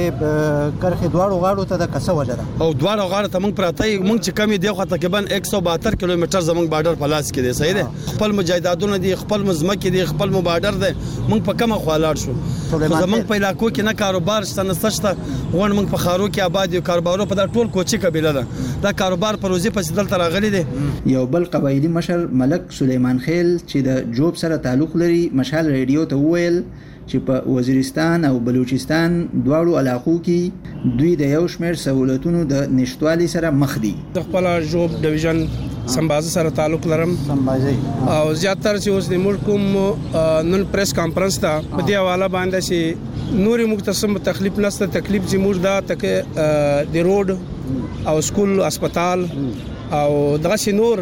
کرخې دواړو غاړو ته د کسه وجه ده او دواړو غاړو ته موږ پراته موږ چې کمی دی خو تقریبا 172 کیلومتر زموږ بارډر په لاس کې دی. صحیح ده، خپل مجاهدادونه دي، خپل مزمکه دي، خپل بارډر دی. موږ په کومه خوالاړ شو زموږ په علاقو کې نه کاروبار شته نه سشته، ون موږ په خارو کې آباد یو کاروبارو په دا ټول کوچی قبيله ده. دا کاروبار پروژې په سدل تر غلي دي. یو بل قبایلی مشر ملک سلیمان خېل چې د جوب سره تعلق لري مشال ریډیو ته وویل چې په وزیرستان او بلوچستان دواړو علاقو کې دوی د یو شمېر سہولتونو د نشټوالي سره مخ دي. د خپل جوب ډیویژن سمبازي سره تعلق لرم او زیاتره چې اوس د ملکم نن پریس کانفرنس ته په دې حواله باندې چې نوري مختصم تکلیف نشته. تکلیف چې موږ دا تک د روډ او سکول، هسپتال او دغه شي نور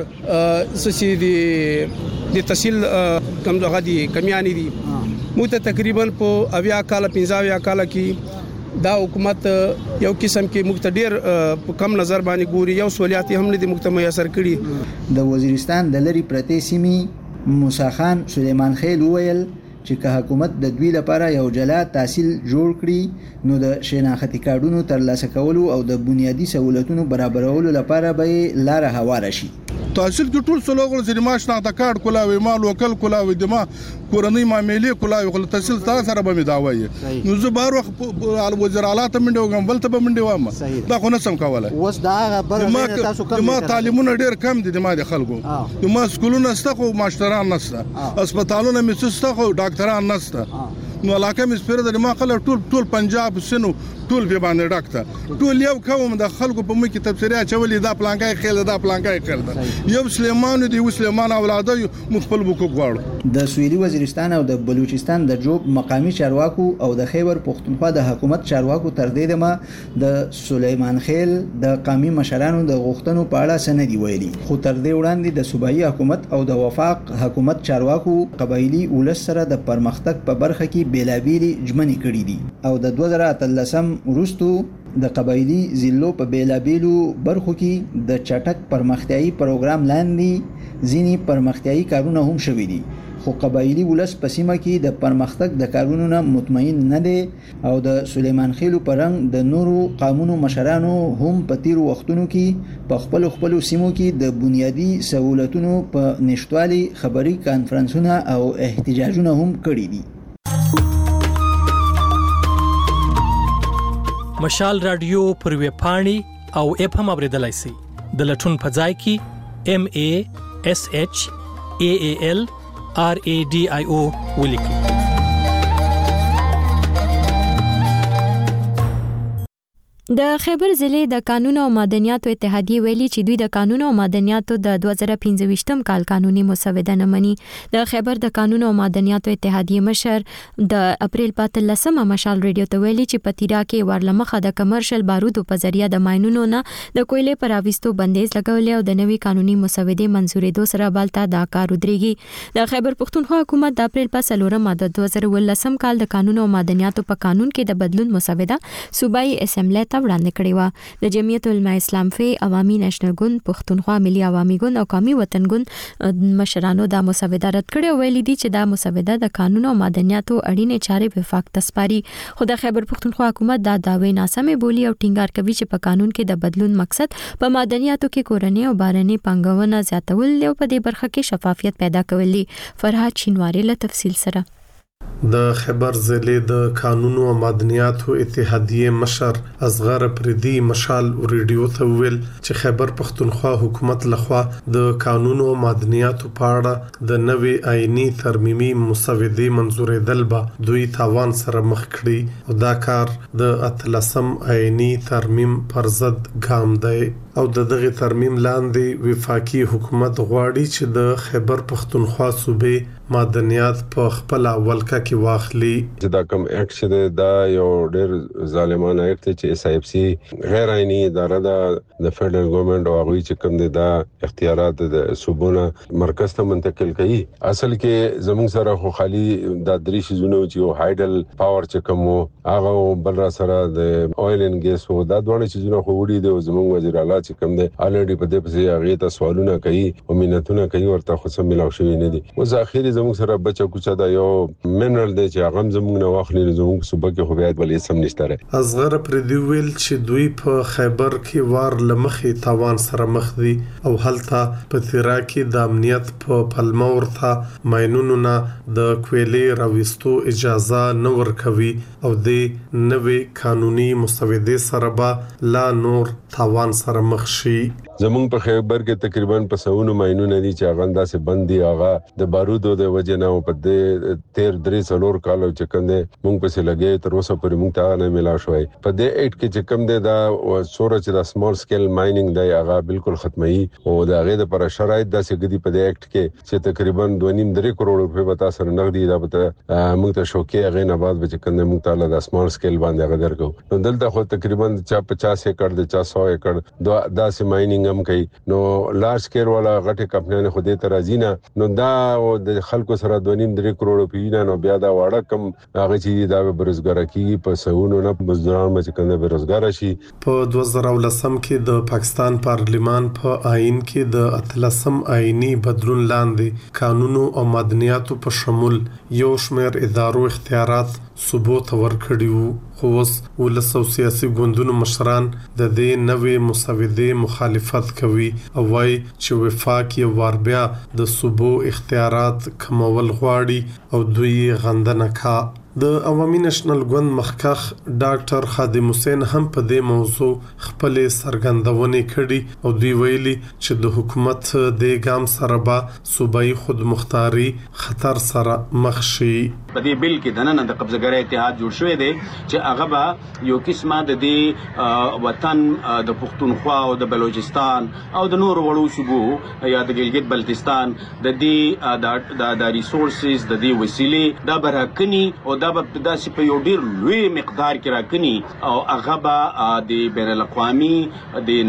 چې د تحصیل کم دغه دي کمیانی دي. موږ ته تقریبا په 15 کال کې دا حکومت یو قسم کې موږ ته ډېر په کم نظر باندې ګوري، یو سہولیات هم نه دي موږ ته میسر کړي. د وزیرستان د لری پرتې سیمې موسی خان سلیمان خیل وویل چې که حکومت د دوی لپاره یو جلا تحصیل جوړ کړي نو د شناختی کارډونو ترلاسه کولو او د بنیادی سہولتونو برابرولو لپاره به لار هواره شي. تحصیل کې ټول سلوغل چې ما شناخته کارت کولاوي ما لوکل کولاوي د ما کورنۍ معاملې کولاوي خو تحصیل تاسو سره به مې داوي نو زه بار وخت وزیر اعلی ته منډه وګم بل ته به منډه وام دا خو نه سم کوله. اوس دا بر تاسو کوم ما تعلیمونه ډیر کم دي د ما د خلکو د ما سکولونه سته خو ماشټران نشته هسپتالونه مې سته خو ډاکټران نشته نو علاقه مې سپیره د ما خلک ټول پنجاب سينو ټول په باندې ډاکټر ټول یو کوم د خلکو په مخ کې تفسیریا چولې دا پلانګای خېل دا پلانګای خېل دا یو سليمان دی سليمان اولاد مخبل بوکو غواړو. د سویلي وزیرستان او د بلوچستان د جوب مقامی چارواکو او د خیبر پختونخوا د حکومت چارواکو تر دې دمه د سلیمان خېل د قومي مشرانو د غوښتنو په اړه سندې ویلي خو تر دې وړاندې د صوبایي حکومت او د وفاق حکومت چارواکو قبایلی ولس سره د پرمختګ په برخه کې بیلابېلې ژمنې کړې دي او د 2013 وروستو د قبایلی ضلعو په بیلابېلو برخو کې د چټک پرمختیايي پروګرام لاندې ځینی پرمختیايي کارونه هم شوي دي خو قبایلی ولس په سیمه کې د پرمختګ د کارونو نه مطمئن نه دي او د سلیمان خېلو پرنګ د نورو قومونو مشرانو هم په تیر وختونو کې په خپل سیمو کې د بنیادی سہولتونو په نشټوالي خبري کانفرنسونه او احتجاجونه هم کړي دي. مشال رادیو پر ویب پاڼې او اپ هم اوریدلای شئ د لټون په ځای کې MASHAALRADIO ولیکئ. د خیبر ضلع د قانون او معدنیاتو اتحادیه ویلي چې دوی د قانون او معدنیاتو د 2015م کال قانوني مسوده نه مني. د خیبر د قانون او معدنیاتو اتحادیه مشر د اپریل 15 مشال ریډیو ته ویلي چې پتیرا کې ورلمخه د کمرشل بارودو په ذریعہ د ماينونو نه د کویلې پر اويستو بندیز لګولې او د نوي قانوني مسودې منزورېدو سره بالته دا کار ودرېږي. د خیبر پختونخوا حکومت د اپریل 15 د 2018 کال د قانون او معدنیاتو په قانون کې د بدلون مسوده صوبایي اسمبلی وړاندې کړې و. د جمعیت العلماء اسلام فی عوامي نېشنل ګوند پښتونخوا ملي عوامي ګوند او قومي وطن ګوند مشرانو دا مسوده رد کړې او ویلي دي چې دا مسوده د قانون او معدنیاتو اړینې چارې وفاق تسپاري. خو د خیبر پښتونخوا حکومت دا داوی ناسمه بولی او ټینګار کوي چې په قانون کې د بدلون مقصد په معدنیاتو کې کورنۍ او بهرنۍ پانګونه زیاتول او په دې برخه کې شفافیت پیدا کول دي. فرحات شینواری له تفصیل سره. د خیبر ضلع د قانون او معدنیاتو اتحادیه مشر اصغر پردي مشال ریډیو ته ویل چې خیبر پختونخوا حکومت لخوا د قانون او معدنیاتو په اړه د نوي آئینی ترمیمي مسودې منزورېدل به دوی تاوان سره مخ کړي او دا کار د 13م آئینی ترمیم پر ضد ګام دی او د دغه ترمیم لاندې وفاقي حکومت غواړي چې د خیبر پختونخوا صوبې معدنیات په خپل ولکه کې واخلي. دا کوم اکټ چې دا یو ډېر ظالمانه اکټ چې SIFC غیر آئینی اداره ده د فدرل ګورنمنت او هغه چې کوم دي دا اختیارات د صوبونه مرکز ته منتقل کړي. اصل کې زموږ سره خو خالي د درې شیزونو چې هایډل پاور چې کوم هغه بل را سره د اویل ان ګیس او دا دوه شیزونه خو وړي دي. زموږ وزیر اعلی چې کوم دي الریډي په دې پسې هغه ته سوالونه کوي او مینتونه کوي ورته خو سم ملاو شوی نه دي. او ځاخري زموږ سره بچا کوچا دا یو منرل دی چې هغه زموږ نه واخلي زموږ صوبه کې خو بیا بل سم نشته. اصغر پردي ویل چې دوی په خیبر کې وار لمخې تاوان سره مخ دي او هلته په تیرا کې د امنیت په پلمه ورته ماينونو نه د کویلې راويستو اجازه نه ورکوي او د نوې قانوني مسودې سره به لا نور تاوان سره مخ شي. زمونږ په خیبر کې تقریبا په سونو ماينونه دي چې هغه انداسه بندي هغه د بارودو د وجه نه په دې 13 کال چې کنده مونږ په سي لګي تر اوسه پورې مونږ ته نه ملا شوی. په دې اټ کې چې کم دي دا سوره چې د سمال سکیل مایننګ دی هغه بالکل ختمي او دا غي د پر شرایط داسې غدي په دې اټ کې چې تقریبا 2.5 کروڑ روپے وتا سره نغدي دا په مونږ ته شوکې هغه نه بعد چې کنده مونږ ته د سمال سکیل باندې هغه درکو. نو دلته خو تقریبا 50 ایکڑ د 400 ایکڑ داسې مایننګ مارکیټینګ هم کوي. نو لارج سکیل والا غټه کمپنیانه خو دې ترازینا نو دا د خلکو سره 2.5 کروڑ پیونه نو بیا دا واړه کم هغه چې دا بیروزګار کیږي په سونو نه مزدوران مې کنده بیروزګار شي. په 2010 کې د پاکستان پارلیمان په آئین کې د 13م آئینی بدلون لاندې قانون او مدنیاتو په شمول یو شمېر ادارو اختیارات صوبو ته ورکړي خو اوس ولسو سیاسي ګوندونو مشران د دې نوې مسودې مخالفت کوي او وايي چې وفاق یې واربیا د صوبو اختیارات کمول غواړي او دوی غندنه کا. د عوامي نېشنل ګوند مخکخ ډاکټر خادم حسین هم په دې موضوع خپل سرګندونې کړي او دوی ویلي چې د حکومت د ګام سره به صوبایي خودمختاري خطر سره مخ شي. په دې بل کې د نن د قبضګر اتحاد جوړ شوی دی چې هغه به یو قسمه د دې وطن د پښتونخوا او د بلوچستان او د نور وړو صوبو یا د ګلګت بلتستان د دې د ریسورسز د دې وسیلې دا برکني او دا به داسې په یو ډیر لوی مقدار کې راکني او هغه به د بین الاقوامي د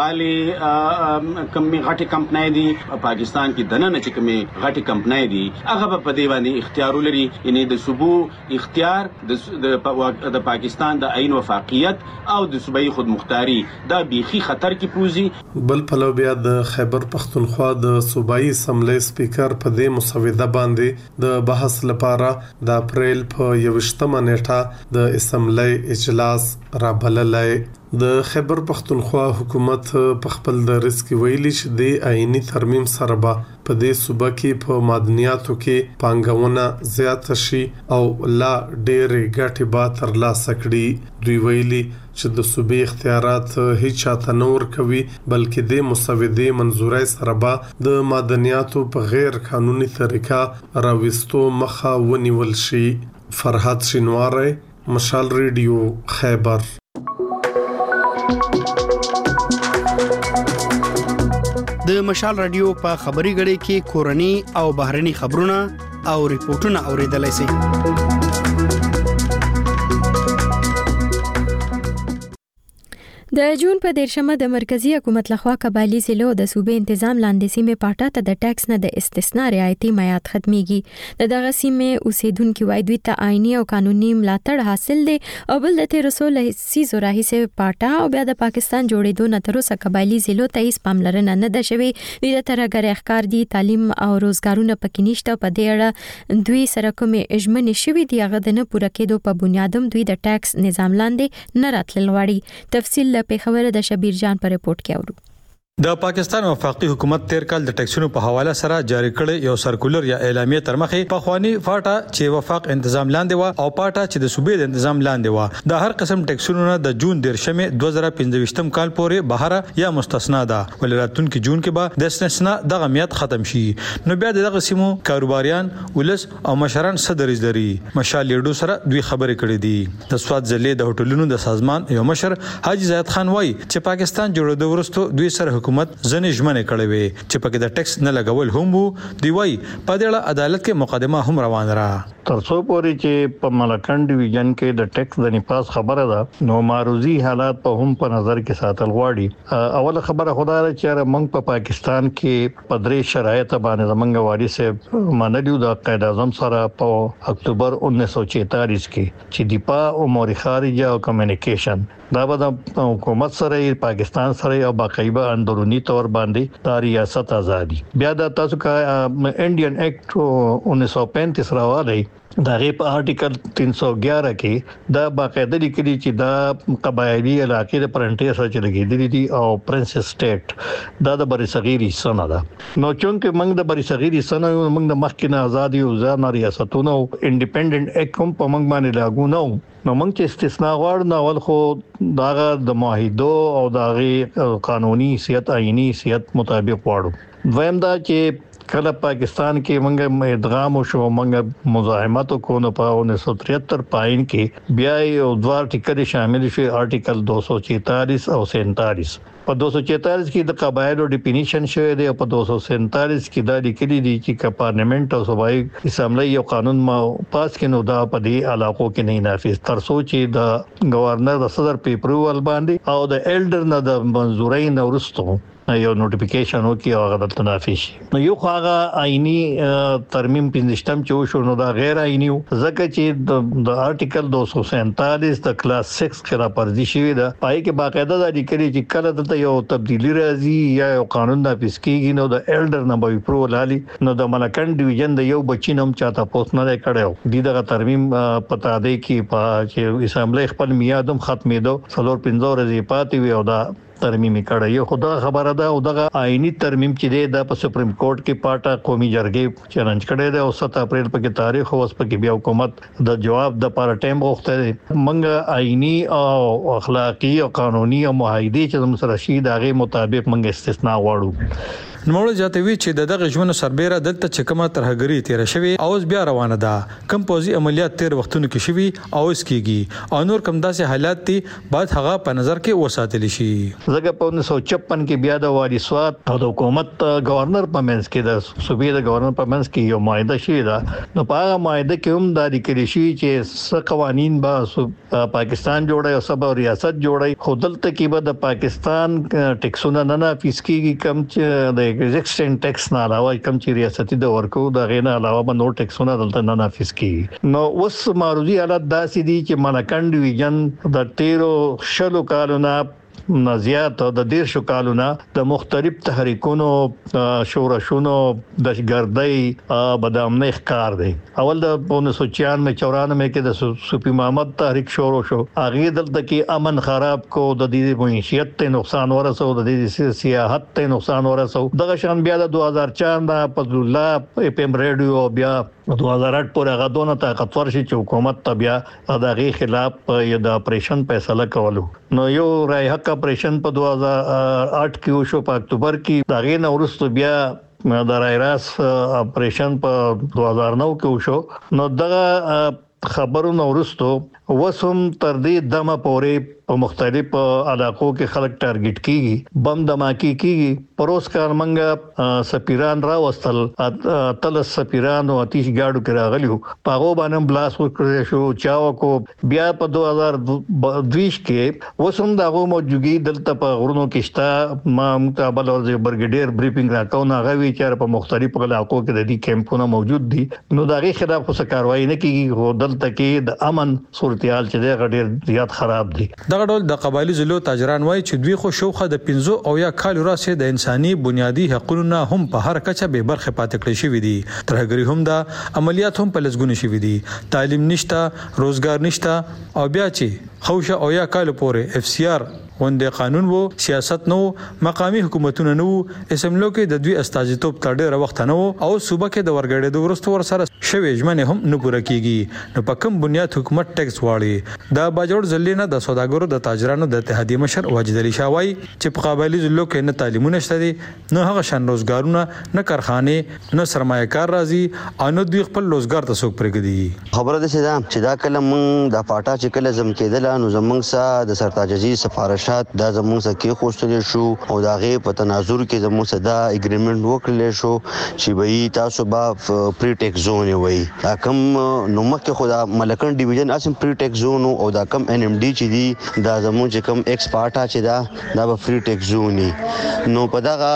نړیوالې کمې غټې کمپنۍ دي پاکستان کې دنه چې کمې غټې کمپنۍ دي هغه به په دې باندې اختیار ولري. یعنی د صوبو اختیار د پاکستان د عین وفاقیت او د صوبایي خودمختاري دا بیخي خطر کې پروزي. بل پلو بیا د خیبر پختونخوا د صوبایي اسمبلی سپیکر په دې مسوده باندې د بحث لپاره د اپریل په 21 نیټه د اسمبلی اجلاس رابللای. د خیبر پختونخوا حکومت په خپل درس کې ویلي چې د آئینی ترمیم سره به په دې صوبه کې په معدنیاتو کې پانګونه زیات شي او لا ډېرې ګټې به ترلاسه کړي. دوی ویلي چې د صوبې اختیارات هیڅ چاته نه ورکوي بلکې د مسودې منظورۍ سره به د معدنیاتو په غیر قانوني طریقه راوستو مخه ونیول شي. فرحات شینواری، مشال ریډیو، خیبر. د مشال رادیو په خبري غړي کې کورني او بهرني خبرونه او ریپورتونه اوریدلای شئ. د جون په 13مه د مرکزی حکومت لخوا قبایلی ضلعو د صوبې تنظیم لاندې سیمه پاټا ته د ټیکس نه د استثناء رعایتي میعاد ختميږي. دغه سیمه اوسیدونکو وای دوی ته آئینی او قانوني ملاتړ حاصل دي او بل د 1380 راهیسه پاټا او بیا د پاکستان جوړېدو نه تر اوسه قبایلی ضلعو ته هیڅ پاملرنه نه ده شوې. د ترګر اخکار دي تعلیم او روزګارونه پکې نشته. په دې اړه دوی سره کومې اجمنې شوې دي هغه د نه پوره کېدو په بنیادم دوی د ټیکس نظام لاندې نه راتلل غواړي. تفصیل په خبره د شبیر جان پر رپورت کې اورو. د پاکستان وفاقي حکومت تیر کال د ټیکسونو په حواله سره جاری کړی یو سرکولر یا اعلامیه تر مخې په خواني فاټا چې وفاق تنظیم لاندې و او پاټا چې د صوبې د تنظیم لاندې و د هر قسم ټیکسونو نه د جون 13 2025 کال پورې بهره یا مستثنا ده. ولراتون کې جون کې به د استثناء دغه میعاد ختم شي. نو بیا دغه سیمو کاروباریان ولس او مشران صدرز لري. مشال لیډو سره دوی خبرې کړې دي. د سواد ضلع د هوټلونو د سازمان یو مشر حاجی زاید خان وای چې پاکستان جوړېدو وروسته دوی سره حکومت ځنې ژمنې کړې وي چې پکې د ټیکس نه لګول هم وو. دی وای په دې اړه عدالت کې مقدمه هم روان را ترڅو پورې چې په ملکن ډیویژن کې د ټیکس د نپاس خبره ده نو معروضي حالات په هم په نظر کې ساتل غواړي. اوله خبره خدای ده چې موږ په پاکستان کې په درې شرایط باندې زمونږ وارث منلیو د قائد اعظم سره په اکتوبر 1946 کې چې دفاع او امور خارجه او کمیونیکیشن دا به د حکومت سره پاکستان سره او باقاعده اندرونی تور باندې د ریاست ازادي بیا د تاسو کا انډین ایکټ 1935 راوړی دا غي په آرټیکل 311 کې دا باقاعده لیکلي چې دا قبایلی علاقې د پرنټیر سره لګیدلې دي او پرنسس سټیټ دا د بریصغیر حصہ نه ده. نو چونکه موږ د بریصغیر حصہ نه موږ د مخکینه ازادي او ځان ریاستونو انډیپندنت ایکټ کوم په موږ باندې لاګو نه نو موږ چې استثناء غواړو نو اول خو داغه د معاهدو او داغه قانوني حیثیت آئینی حیثیت مطابق غواړو. دویم دا چې کله پاکستان کې موږ ادغام شو موږ مزاحمت کو نو په 1973 پاین کې بیا یو دوه ټیکل شامل شي آرټیکل 246 او 47. په 246 کې د قبایلو ډیفینیشن شوی دی او په 247 کې دا لیکلي دي چې پارلیمنت او صوبایي اسمبلی یو قانون ما پاس کینو دا په دې علاقو کې نه نافذ تر څو چې د گورنر د صدر پیپرول باندې او د ایلډر نه د منزورۍ نورستو یو نوټیفیکیشن وکي او هغه د نافذ شي. نو یو هغه آئینی ترمیم پنځشتم چې شو نو دا غیر آئینی ځکه چې د آرټیکل 247 د کلاس 6 کې راپرځي شوی دا پای کې باقاعده د لیکلي چې کله د یو تبدیلی راځي یا یو قانون نافذ کیږي نو د ایلډر نه به اپروول حالي نو د ملکن ډیویژن د یو بچی نوم چاته پوسټ نه کړو د دغه ترمیم پتا دی کې چې اسمبلی خپل میادم ختمېدو 4-5 ورځې پاتې وي او دا ترمیم کړه. یو خدای خبره ده او دغه آئینی ترمیم چې دی د سپریم کورټ کې پاټه قومي جرګې چیلنج کړي دی او 7 اپریل پکې تاریخ او اوس پکې بیا حکومت د جواب د لپاره ټایم غوښته. منګه آئینی او اخلاقی او قانوني او معاهدي چې موږ سره شي دغه مطابق منګه استثناء غواړو. نوموړ جاتوي چې دغه ژوند سربېره دلته چې کومه ترهګری تیر شوی او بیا روانه ده کم پوزي عملیات تیر وختونو کې شوی او اس کېږي او نور کم داسې حالات دي بعد هغه په نظر کې وساتل شي. زګه په 1956 کې بیا د والی سواد او د حکومت گورنر په منځ کې د صوبې د گورنر په منځ کې یو معاهده شوی ده. نو په هغه معاهده کې هم د لیکل شي چې څه قوانين به پاکستان جوړي او سبا ریاست جوړي خو دلته کې به د پاکستان ټیکسونه نه نافذ کیږي کم چې د ایگزیسټنګ ټیکس نه علاوه کوم چې ریاستي د ورکو د غینه علاوه به نور ټیکسونه دلته نه نافذ کیږي. نو اوس معروضي حالت داسې دي چې ملکن ډیویژن د 13 کالونو نزيات د 10 کالونو د مختلف تحریکونو شورشونو دهشتګردۍ بدامنۍ ښکار دی. اول د 1994 کې د صوفي محمد تحریک شروع شو هغه دلته کې امن خراب کو د دې معیشت ته نقصان ورسو د دې سیاحت ته نقصان ورسو. دغه شان بیا د 2004 د فضل الله اف ام ریډیو بیا 2008 پورې هغه دونه طاقتور شي چې حکومت ته بیا دغه خلاف د اپریشن فیصله کولو. نو یو رای حق اپریشن په 2008 کې شو په اکتوبر کې دغه نو ورستو بیا د رایراس اپریشن په 2009 کې شو. نو دغه خبرونه ورستو وسم تر دې دمه پورې په مختلف علاقو کې خلک ټارګټ کیږي بم دماکی کیږي. پروس کار منګه سفیران را وستل تل سفیران او آتش ګاډو کې راغلیو پاغو باندې بلاس وکړ شو چاو کو بیا په 2020 کې وسم دغه موجودګي دلته په غرونو کې شته ما مقابل او برګډیر بریفینګ راکاو نه غوي چې په مختلف علاقو کې د دې کیمپونه موجود دي. نو دغه خلاف څه کاروایی نه کیږي خو دلته کې د امن صورتحال چې د غډیر زیات خراب دي. دغه ډول د قبایلی ضلع تاجران وایي چې دوی خو شوخه د 15 او یا کال راسه د انساني بنیادی حقوقونه هم په هر کچه به برخه پاتې کړی شوی دي. ترهګری هم د عملیات هم په لزګونه شوی دي. تعلیم نشته روزګار نشته او بیا چې خوشه او یا کال پورې اف سی آر وندې قانون وو سیاست نو مقامی حکومتونه نو اسمبلی کې د دوی استازیتوب تر ډیره وخت نه او صوبه کې د ورګړې د ورستو ور سره شوي ژمنه هم نه پوره کیږي. نو په کوم بنیاد حکومت ټیکس واړي دا باجوړ ځلې نه د سوداګرو د تاجرانو د اتحادیه مشر واجد علي شاوای چې په قبایلی ضلع کې نه تعلیمونه شته دي نه هغه شان روزګارونه نه کارخانه نه سرمایه کار راځي او نو دوی خپل روزګار ته څوک پرېږدي. خبره ده چې دا کله مونږ د پاټا چې کله زم کېدل نو زمونږ سره د سرتاجزي سفارشات دا زموږ سره کې خوشتل شو او دا غي په تناظر کې زموږ سره دا اګریمنت وکړل شو چې به تاسو به پری ټیکس زون وي دا کم نو مکه خدا ملکن ډیویژن اسم پری ټیکس زون او دا کم ان ام ډي چې دی دا زموږ چې کم ایکسپارټا چې دا به فری ټیکس زونی. نو په دغه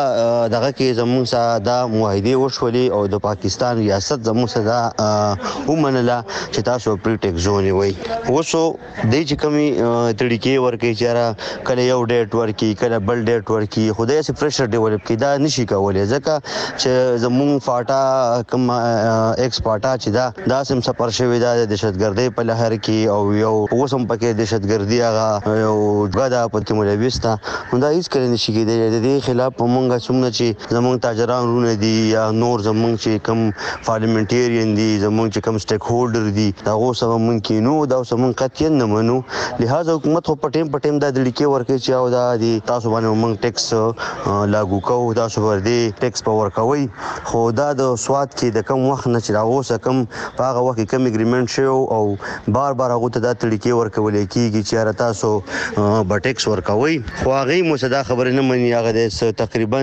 کې زموږ سره دا معاهده وشولې او د پاکستان ریاست زموږ سره دا ومنله چې تاسو پری ټیکس زون وي. وسو د چې کمی طریقې ورکې چې کله یو ډیټ ورکی کله بل ډیټ ورکی خدای سي پریشر ډیولپ کی دا نشي کولای ځکه چې زمون فاټا کوم ایکسپورټا چې دا سم سفر شوی دا د دهشتګردۍ په لهر کې او یو اوسم پکې دهشتګردي هغه یو غدا پکې ملويستا دا هیڅ کله نشي کېدای. د دې خلاف مونږه څومره چې زمون تاجران رونه دي یا نور زمون چې کوم پارلیمنټریان دي زمون چې کوم سټیک هولډر دي دا اوسه مونږ کې نو دا اوسه مونږ کتین نه منو. لہذا حکومت په ټیم دا د لیکي ورکې چې او دا دي تاسو باندې موږ ټیکس لاګو کوو تاسو باندې ټیکس په ورکوي خو دا د سواد کې د کم وخت نه چې راوسه کم په هغه وخت کې کم اګریمنت شو او بار هغه ته د لیکي ورکول کیږي چې تاسو به ټیکس ورکوي خو هغه مو صدا خبر نه مني. هغه د تقریبا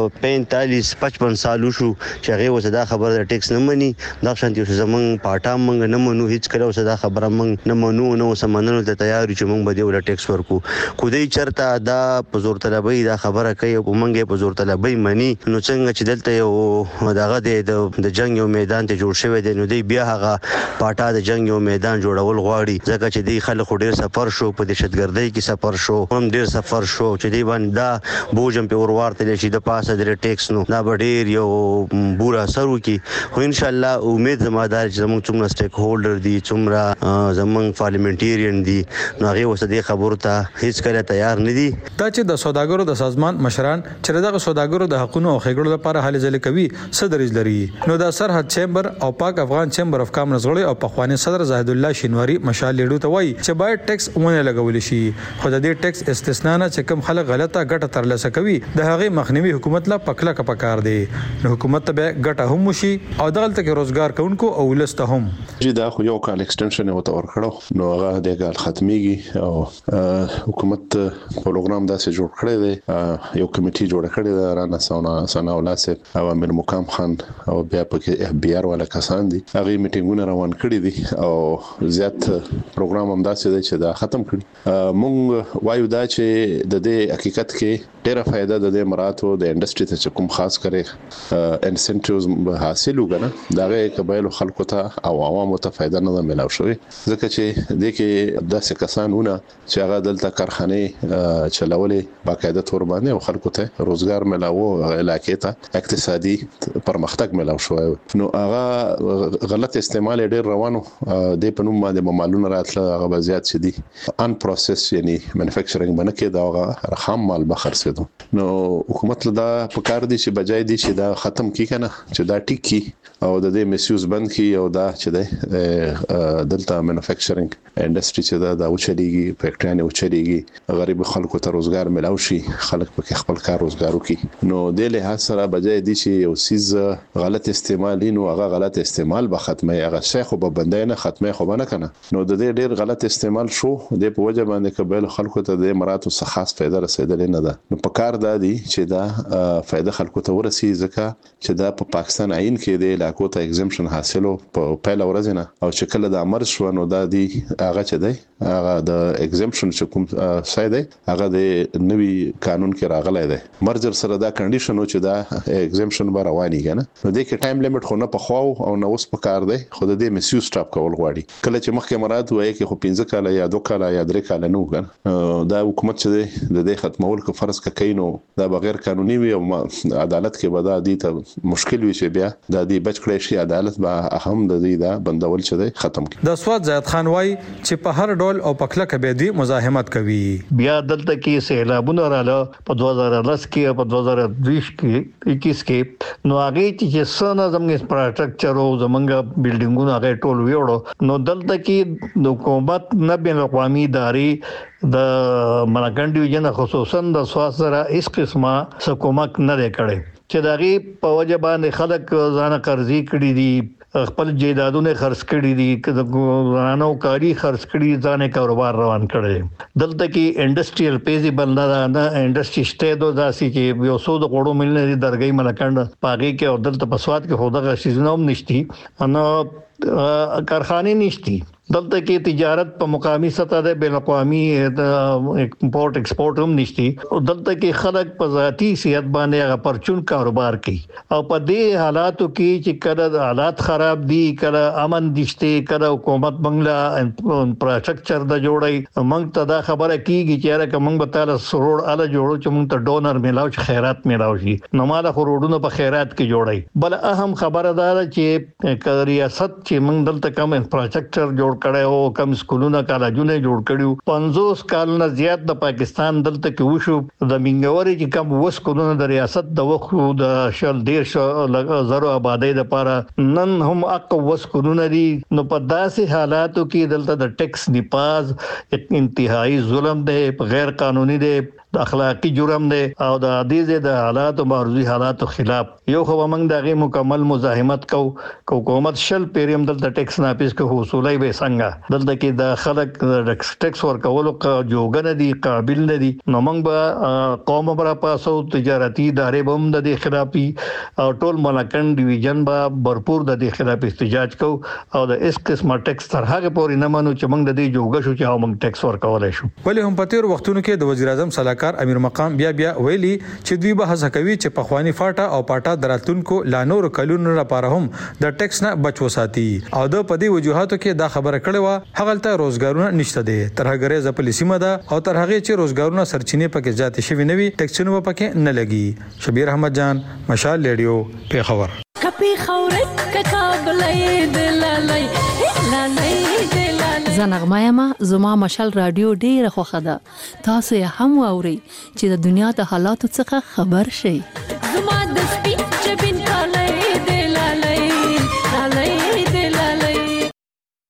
45-55 سال شو چې هغه وسدا خبر د ټیکس نه مني. دا شانتي زمون پاټا موږ نه منو هیڅ کله وسدا خبره موږ نه منو نو سمندرو ته تیار چې موږ به دی ول ټیکس ورکو کودی چرته دا په زور طلبي دا خبره کوي او موږ په زور طلبي منی نو څنګه چې دلته یو دغه د جنگ یو میدان ته جوړ شوی دی نو دی بیا هغه پاټا د جنگ یو میدان جوړول غواړي ځکه چې دی خلک ډیر سفر شو په دهشتګردۍ کې سفر شو هم ډیر سفر شو چې دی باندې دا بوجم په ورورته لشي د پاسه د ټیکس نو دا ډیر یو بورا سرو کې خو ان شاء الله امید زمادار چې زموږ څومره سټیک هولډر دي څومره زموږ پارلیمنټریان دي نو هغه وسدي خبرو ته هیڅ کله تیار نه دي دا چې د سوداګرو د سازمان مشران چې دغه سوداګرو د حقوقو او خېګړو لپاره هلې ځلې کوي صدرج لري نو د سرحد چیمبر او پاک افغان چیمبر اف کامرس غړي او پخوانی صدر زاهد الله شینواری مشال لیډو ته وایي چې باید ټیکس ونه لګول شي خو د دې ټیکس استثناء نه چې کوم خلک غلطه ګټه ترلاسه کوي د هغه مخنیوي حکومت لا پکله پکار دی نو حکومت ته ګټه هم وشي او دغلت کې روزګار کوونکو او ولسته هم چې دا خو یو کال ایکسټنشن وته ورکړو نو هغه د کال ختميږي او حکومت پروګرام داسې جوړ کړی دی یو کمیټي جوړ کړی دی رانا سنا ولاسه او امیر مقام خان او بیا پکې اف بي ار ولا کسان دي هغه میټینګونه روان کړی دي او زیات پروګرام هم داسې دی چې دا ختم کړی مونږ وایو دا چې د دې حقیقت کې ډیره فائدہ د دې مراتو د انډستری ته کوم خاص کرے انسنټیوز حاصل وګنه داغه قبایل خلکو ته او عوامو ته فائدہ نه ملاو شوی ځکه چې د کې داسې کسانونه چې هغه دلته کارخانه چلولې باقاعده تور باندې او خلکو ته روزګار ملاو علاقې ته اقتصادي پرمختګ ملاو شوی نو هغه غلط استعمال ډیر روانو د پنوم باندې مالونه راتله هغه زیات شدي ان پروسس یعنی مانیفیکچرینګ باندې کې دا خام مال بخر سیدو نو حکومت له دا پکار دي چې بجای دي چې دا ختم کی کنه چې دا ټیک کی او د دې میسیوز بند کی او دا چې د دلته مانیفیکچرینګ انډستری چې دا اوچلېږي فیکټریانه اوچلېږي غریب خلکو ته روزګار ملاو شي خلک په خپل کار روزګار وکړي نو د له سره بجای دي چې یو سیز غلط استعمال نو هغه غلط استعمال به ختمه هغه شیخ به بندای نه ختمه خو نه کنه نو د دې ډیر غلط استعمال شو د په وجه باندې قبایل خلکو ته د مراتو څخه خاص فائدہ رسیدلې نه ده نو په کار دادي چې دا فائدہ خلکو ته ورسي ځکه چې دا په پاکستان عین کې د علاقو ته ایگزمپشن حاصلو په پهل ورځ نه او چې کله د امر شو نو دا دی هغه چې دی هغه د ایگزمپشن چې کوم سای دی هغه د نوي قانون کې راغلی دی مرجر سره دا کنډیشن چې دا ایگزمپشن به رواني کنه نو د کې ټایم لیمټ خو نه په خو او نو اوس په کار دی خو د دې میسیوز سټاپ کول غواړي کله چې مخکې مراد وایي کې خو 15 کاله یا 2 کاله یا 3 کاله نو کنه دا حکومت چې دی د دې ختمول کو فرض کینو دا بغیر قانوني وي او عدالت کې به دا دي ته مشکل وي چې بیا د دې بچ کړی شي عدالت به اهم د دې دا بندول چې دی ختم کړي د سواد زیات خان وای چې په هر ډول او پکله کې به دي مزاحمت کوي بیا دلته کې سیلابونه رااله په 2010 کې په 2020 کې 21 کې نو هغه چې څنګه زموږ انفراستراکچر او زموږ بلډینګونه هغه ټول ویوړو نو دلته کې د حکومت نه بین اقوامي ادارې د ملکن ډیویژن خصوصا د سواد سره هیڅ قسمه حکومت نه لري چې دغه په وجه باندې خلک ځان قرضې کړي دي خپل جیدادونه خرڅ کړي دي زنانو کاری خرڅ کړي ځان کاروبار روان کړي دلته کې انډستریل پیزیبل نه انډستری شته د داسي کې یو څو د غړو ملنه درګي ملکند پاګي کې او دلته په سواد کې خو دغه شیزنوم نشتی ان کارخانه نشتی دلته کې تجارت په مقامي سطح ده بین اقوامي امپورټ ایکسپورټ هم نشتی او دلته کې خلک په ذاتی صحت باندې هغه پرچون کاروبار کوي او په دې حالاتو کې چې کله حالات خراب دي کله امن دشته کله حکومت بنگلا انفراستراکچر د جوړي موږ ته دا خبره کیږي چې راکه موږ به تعالی سرور اله جوړو چې موږ ته ډونر ملاو چې خیرات ملاو شي نو ماده خورودونو په خیرات کې جوړي بل اهم خبره ده چې ریاست چې موږ دلته کوم انفراستراکچر جوړ کړه او کم سکولونه کالجونه جوړ کړیو 50 کال نه زیات د پاکستان دلته کې وشو د منګوري چې کم وسکولونه د ریاست د وخت د شل ډیر زرو آبادی د لپاره نن هم اق وسکولونه دي نو په داسې حالاتو کې دلته د ټیکس نیپاز انتهایی ظلم دی غیر قانوني دی د اخلاقی جرم دی او د عادي د حالات او معرضي حالات خلاف یو خو موږ دغه مکمل مزاحمت کو حکومت شل پیریم د ټیکس ناپیس کو حصولای به څنګه دلته کې د خلک د ټیکس ورکولو جوګنه دي قابل نه دي نو موږ به قوم برا پاسو تجارتي ادارې بم د دې خلافي او ټول ملکن ډیویژن به भरपूर د دې خلاف احتجاج کو او د اس قسمه ټیکس تر هغه پورې نه مانو چې موږ د دې جوګه شو چې موږ ټیکس ورکولای شو. ولې هم په تیر وختونو کې د وزیر اعظم صلاحکار امیر مقام بیا ویلي چې دوی به هڅه کوي چې پخوانی فاټا او پاټا دراتونکو لانور کلونو لپاره هم د ټیکس نه بچو ساتي او د پدې وجوهاتو کې دا خبره کړې و هغلته روزګارونه نشته دي تر هغه ځپلې سیمه ده او تر هغه چې روزګارونه سرچینې پکې ذاتي شوی نوي ټیکسونه پکې نه لګي. شبیر احمد جان مشال ریډیو پیښور. کپی خورت ککابلې دلالای زنغمایما زما مشال رادیو ډیره خوخه ده تاسو یې هم اورئ چې د دنیا د حالاتو څخه خبر شئ. زما د سپین چبین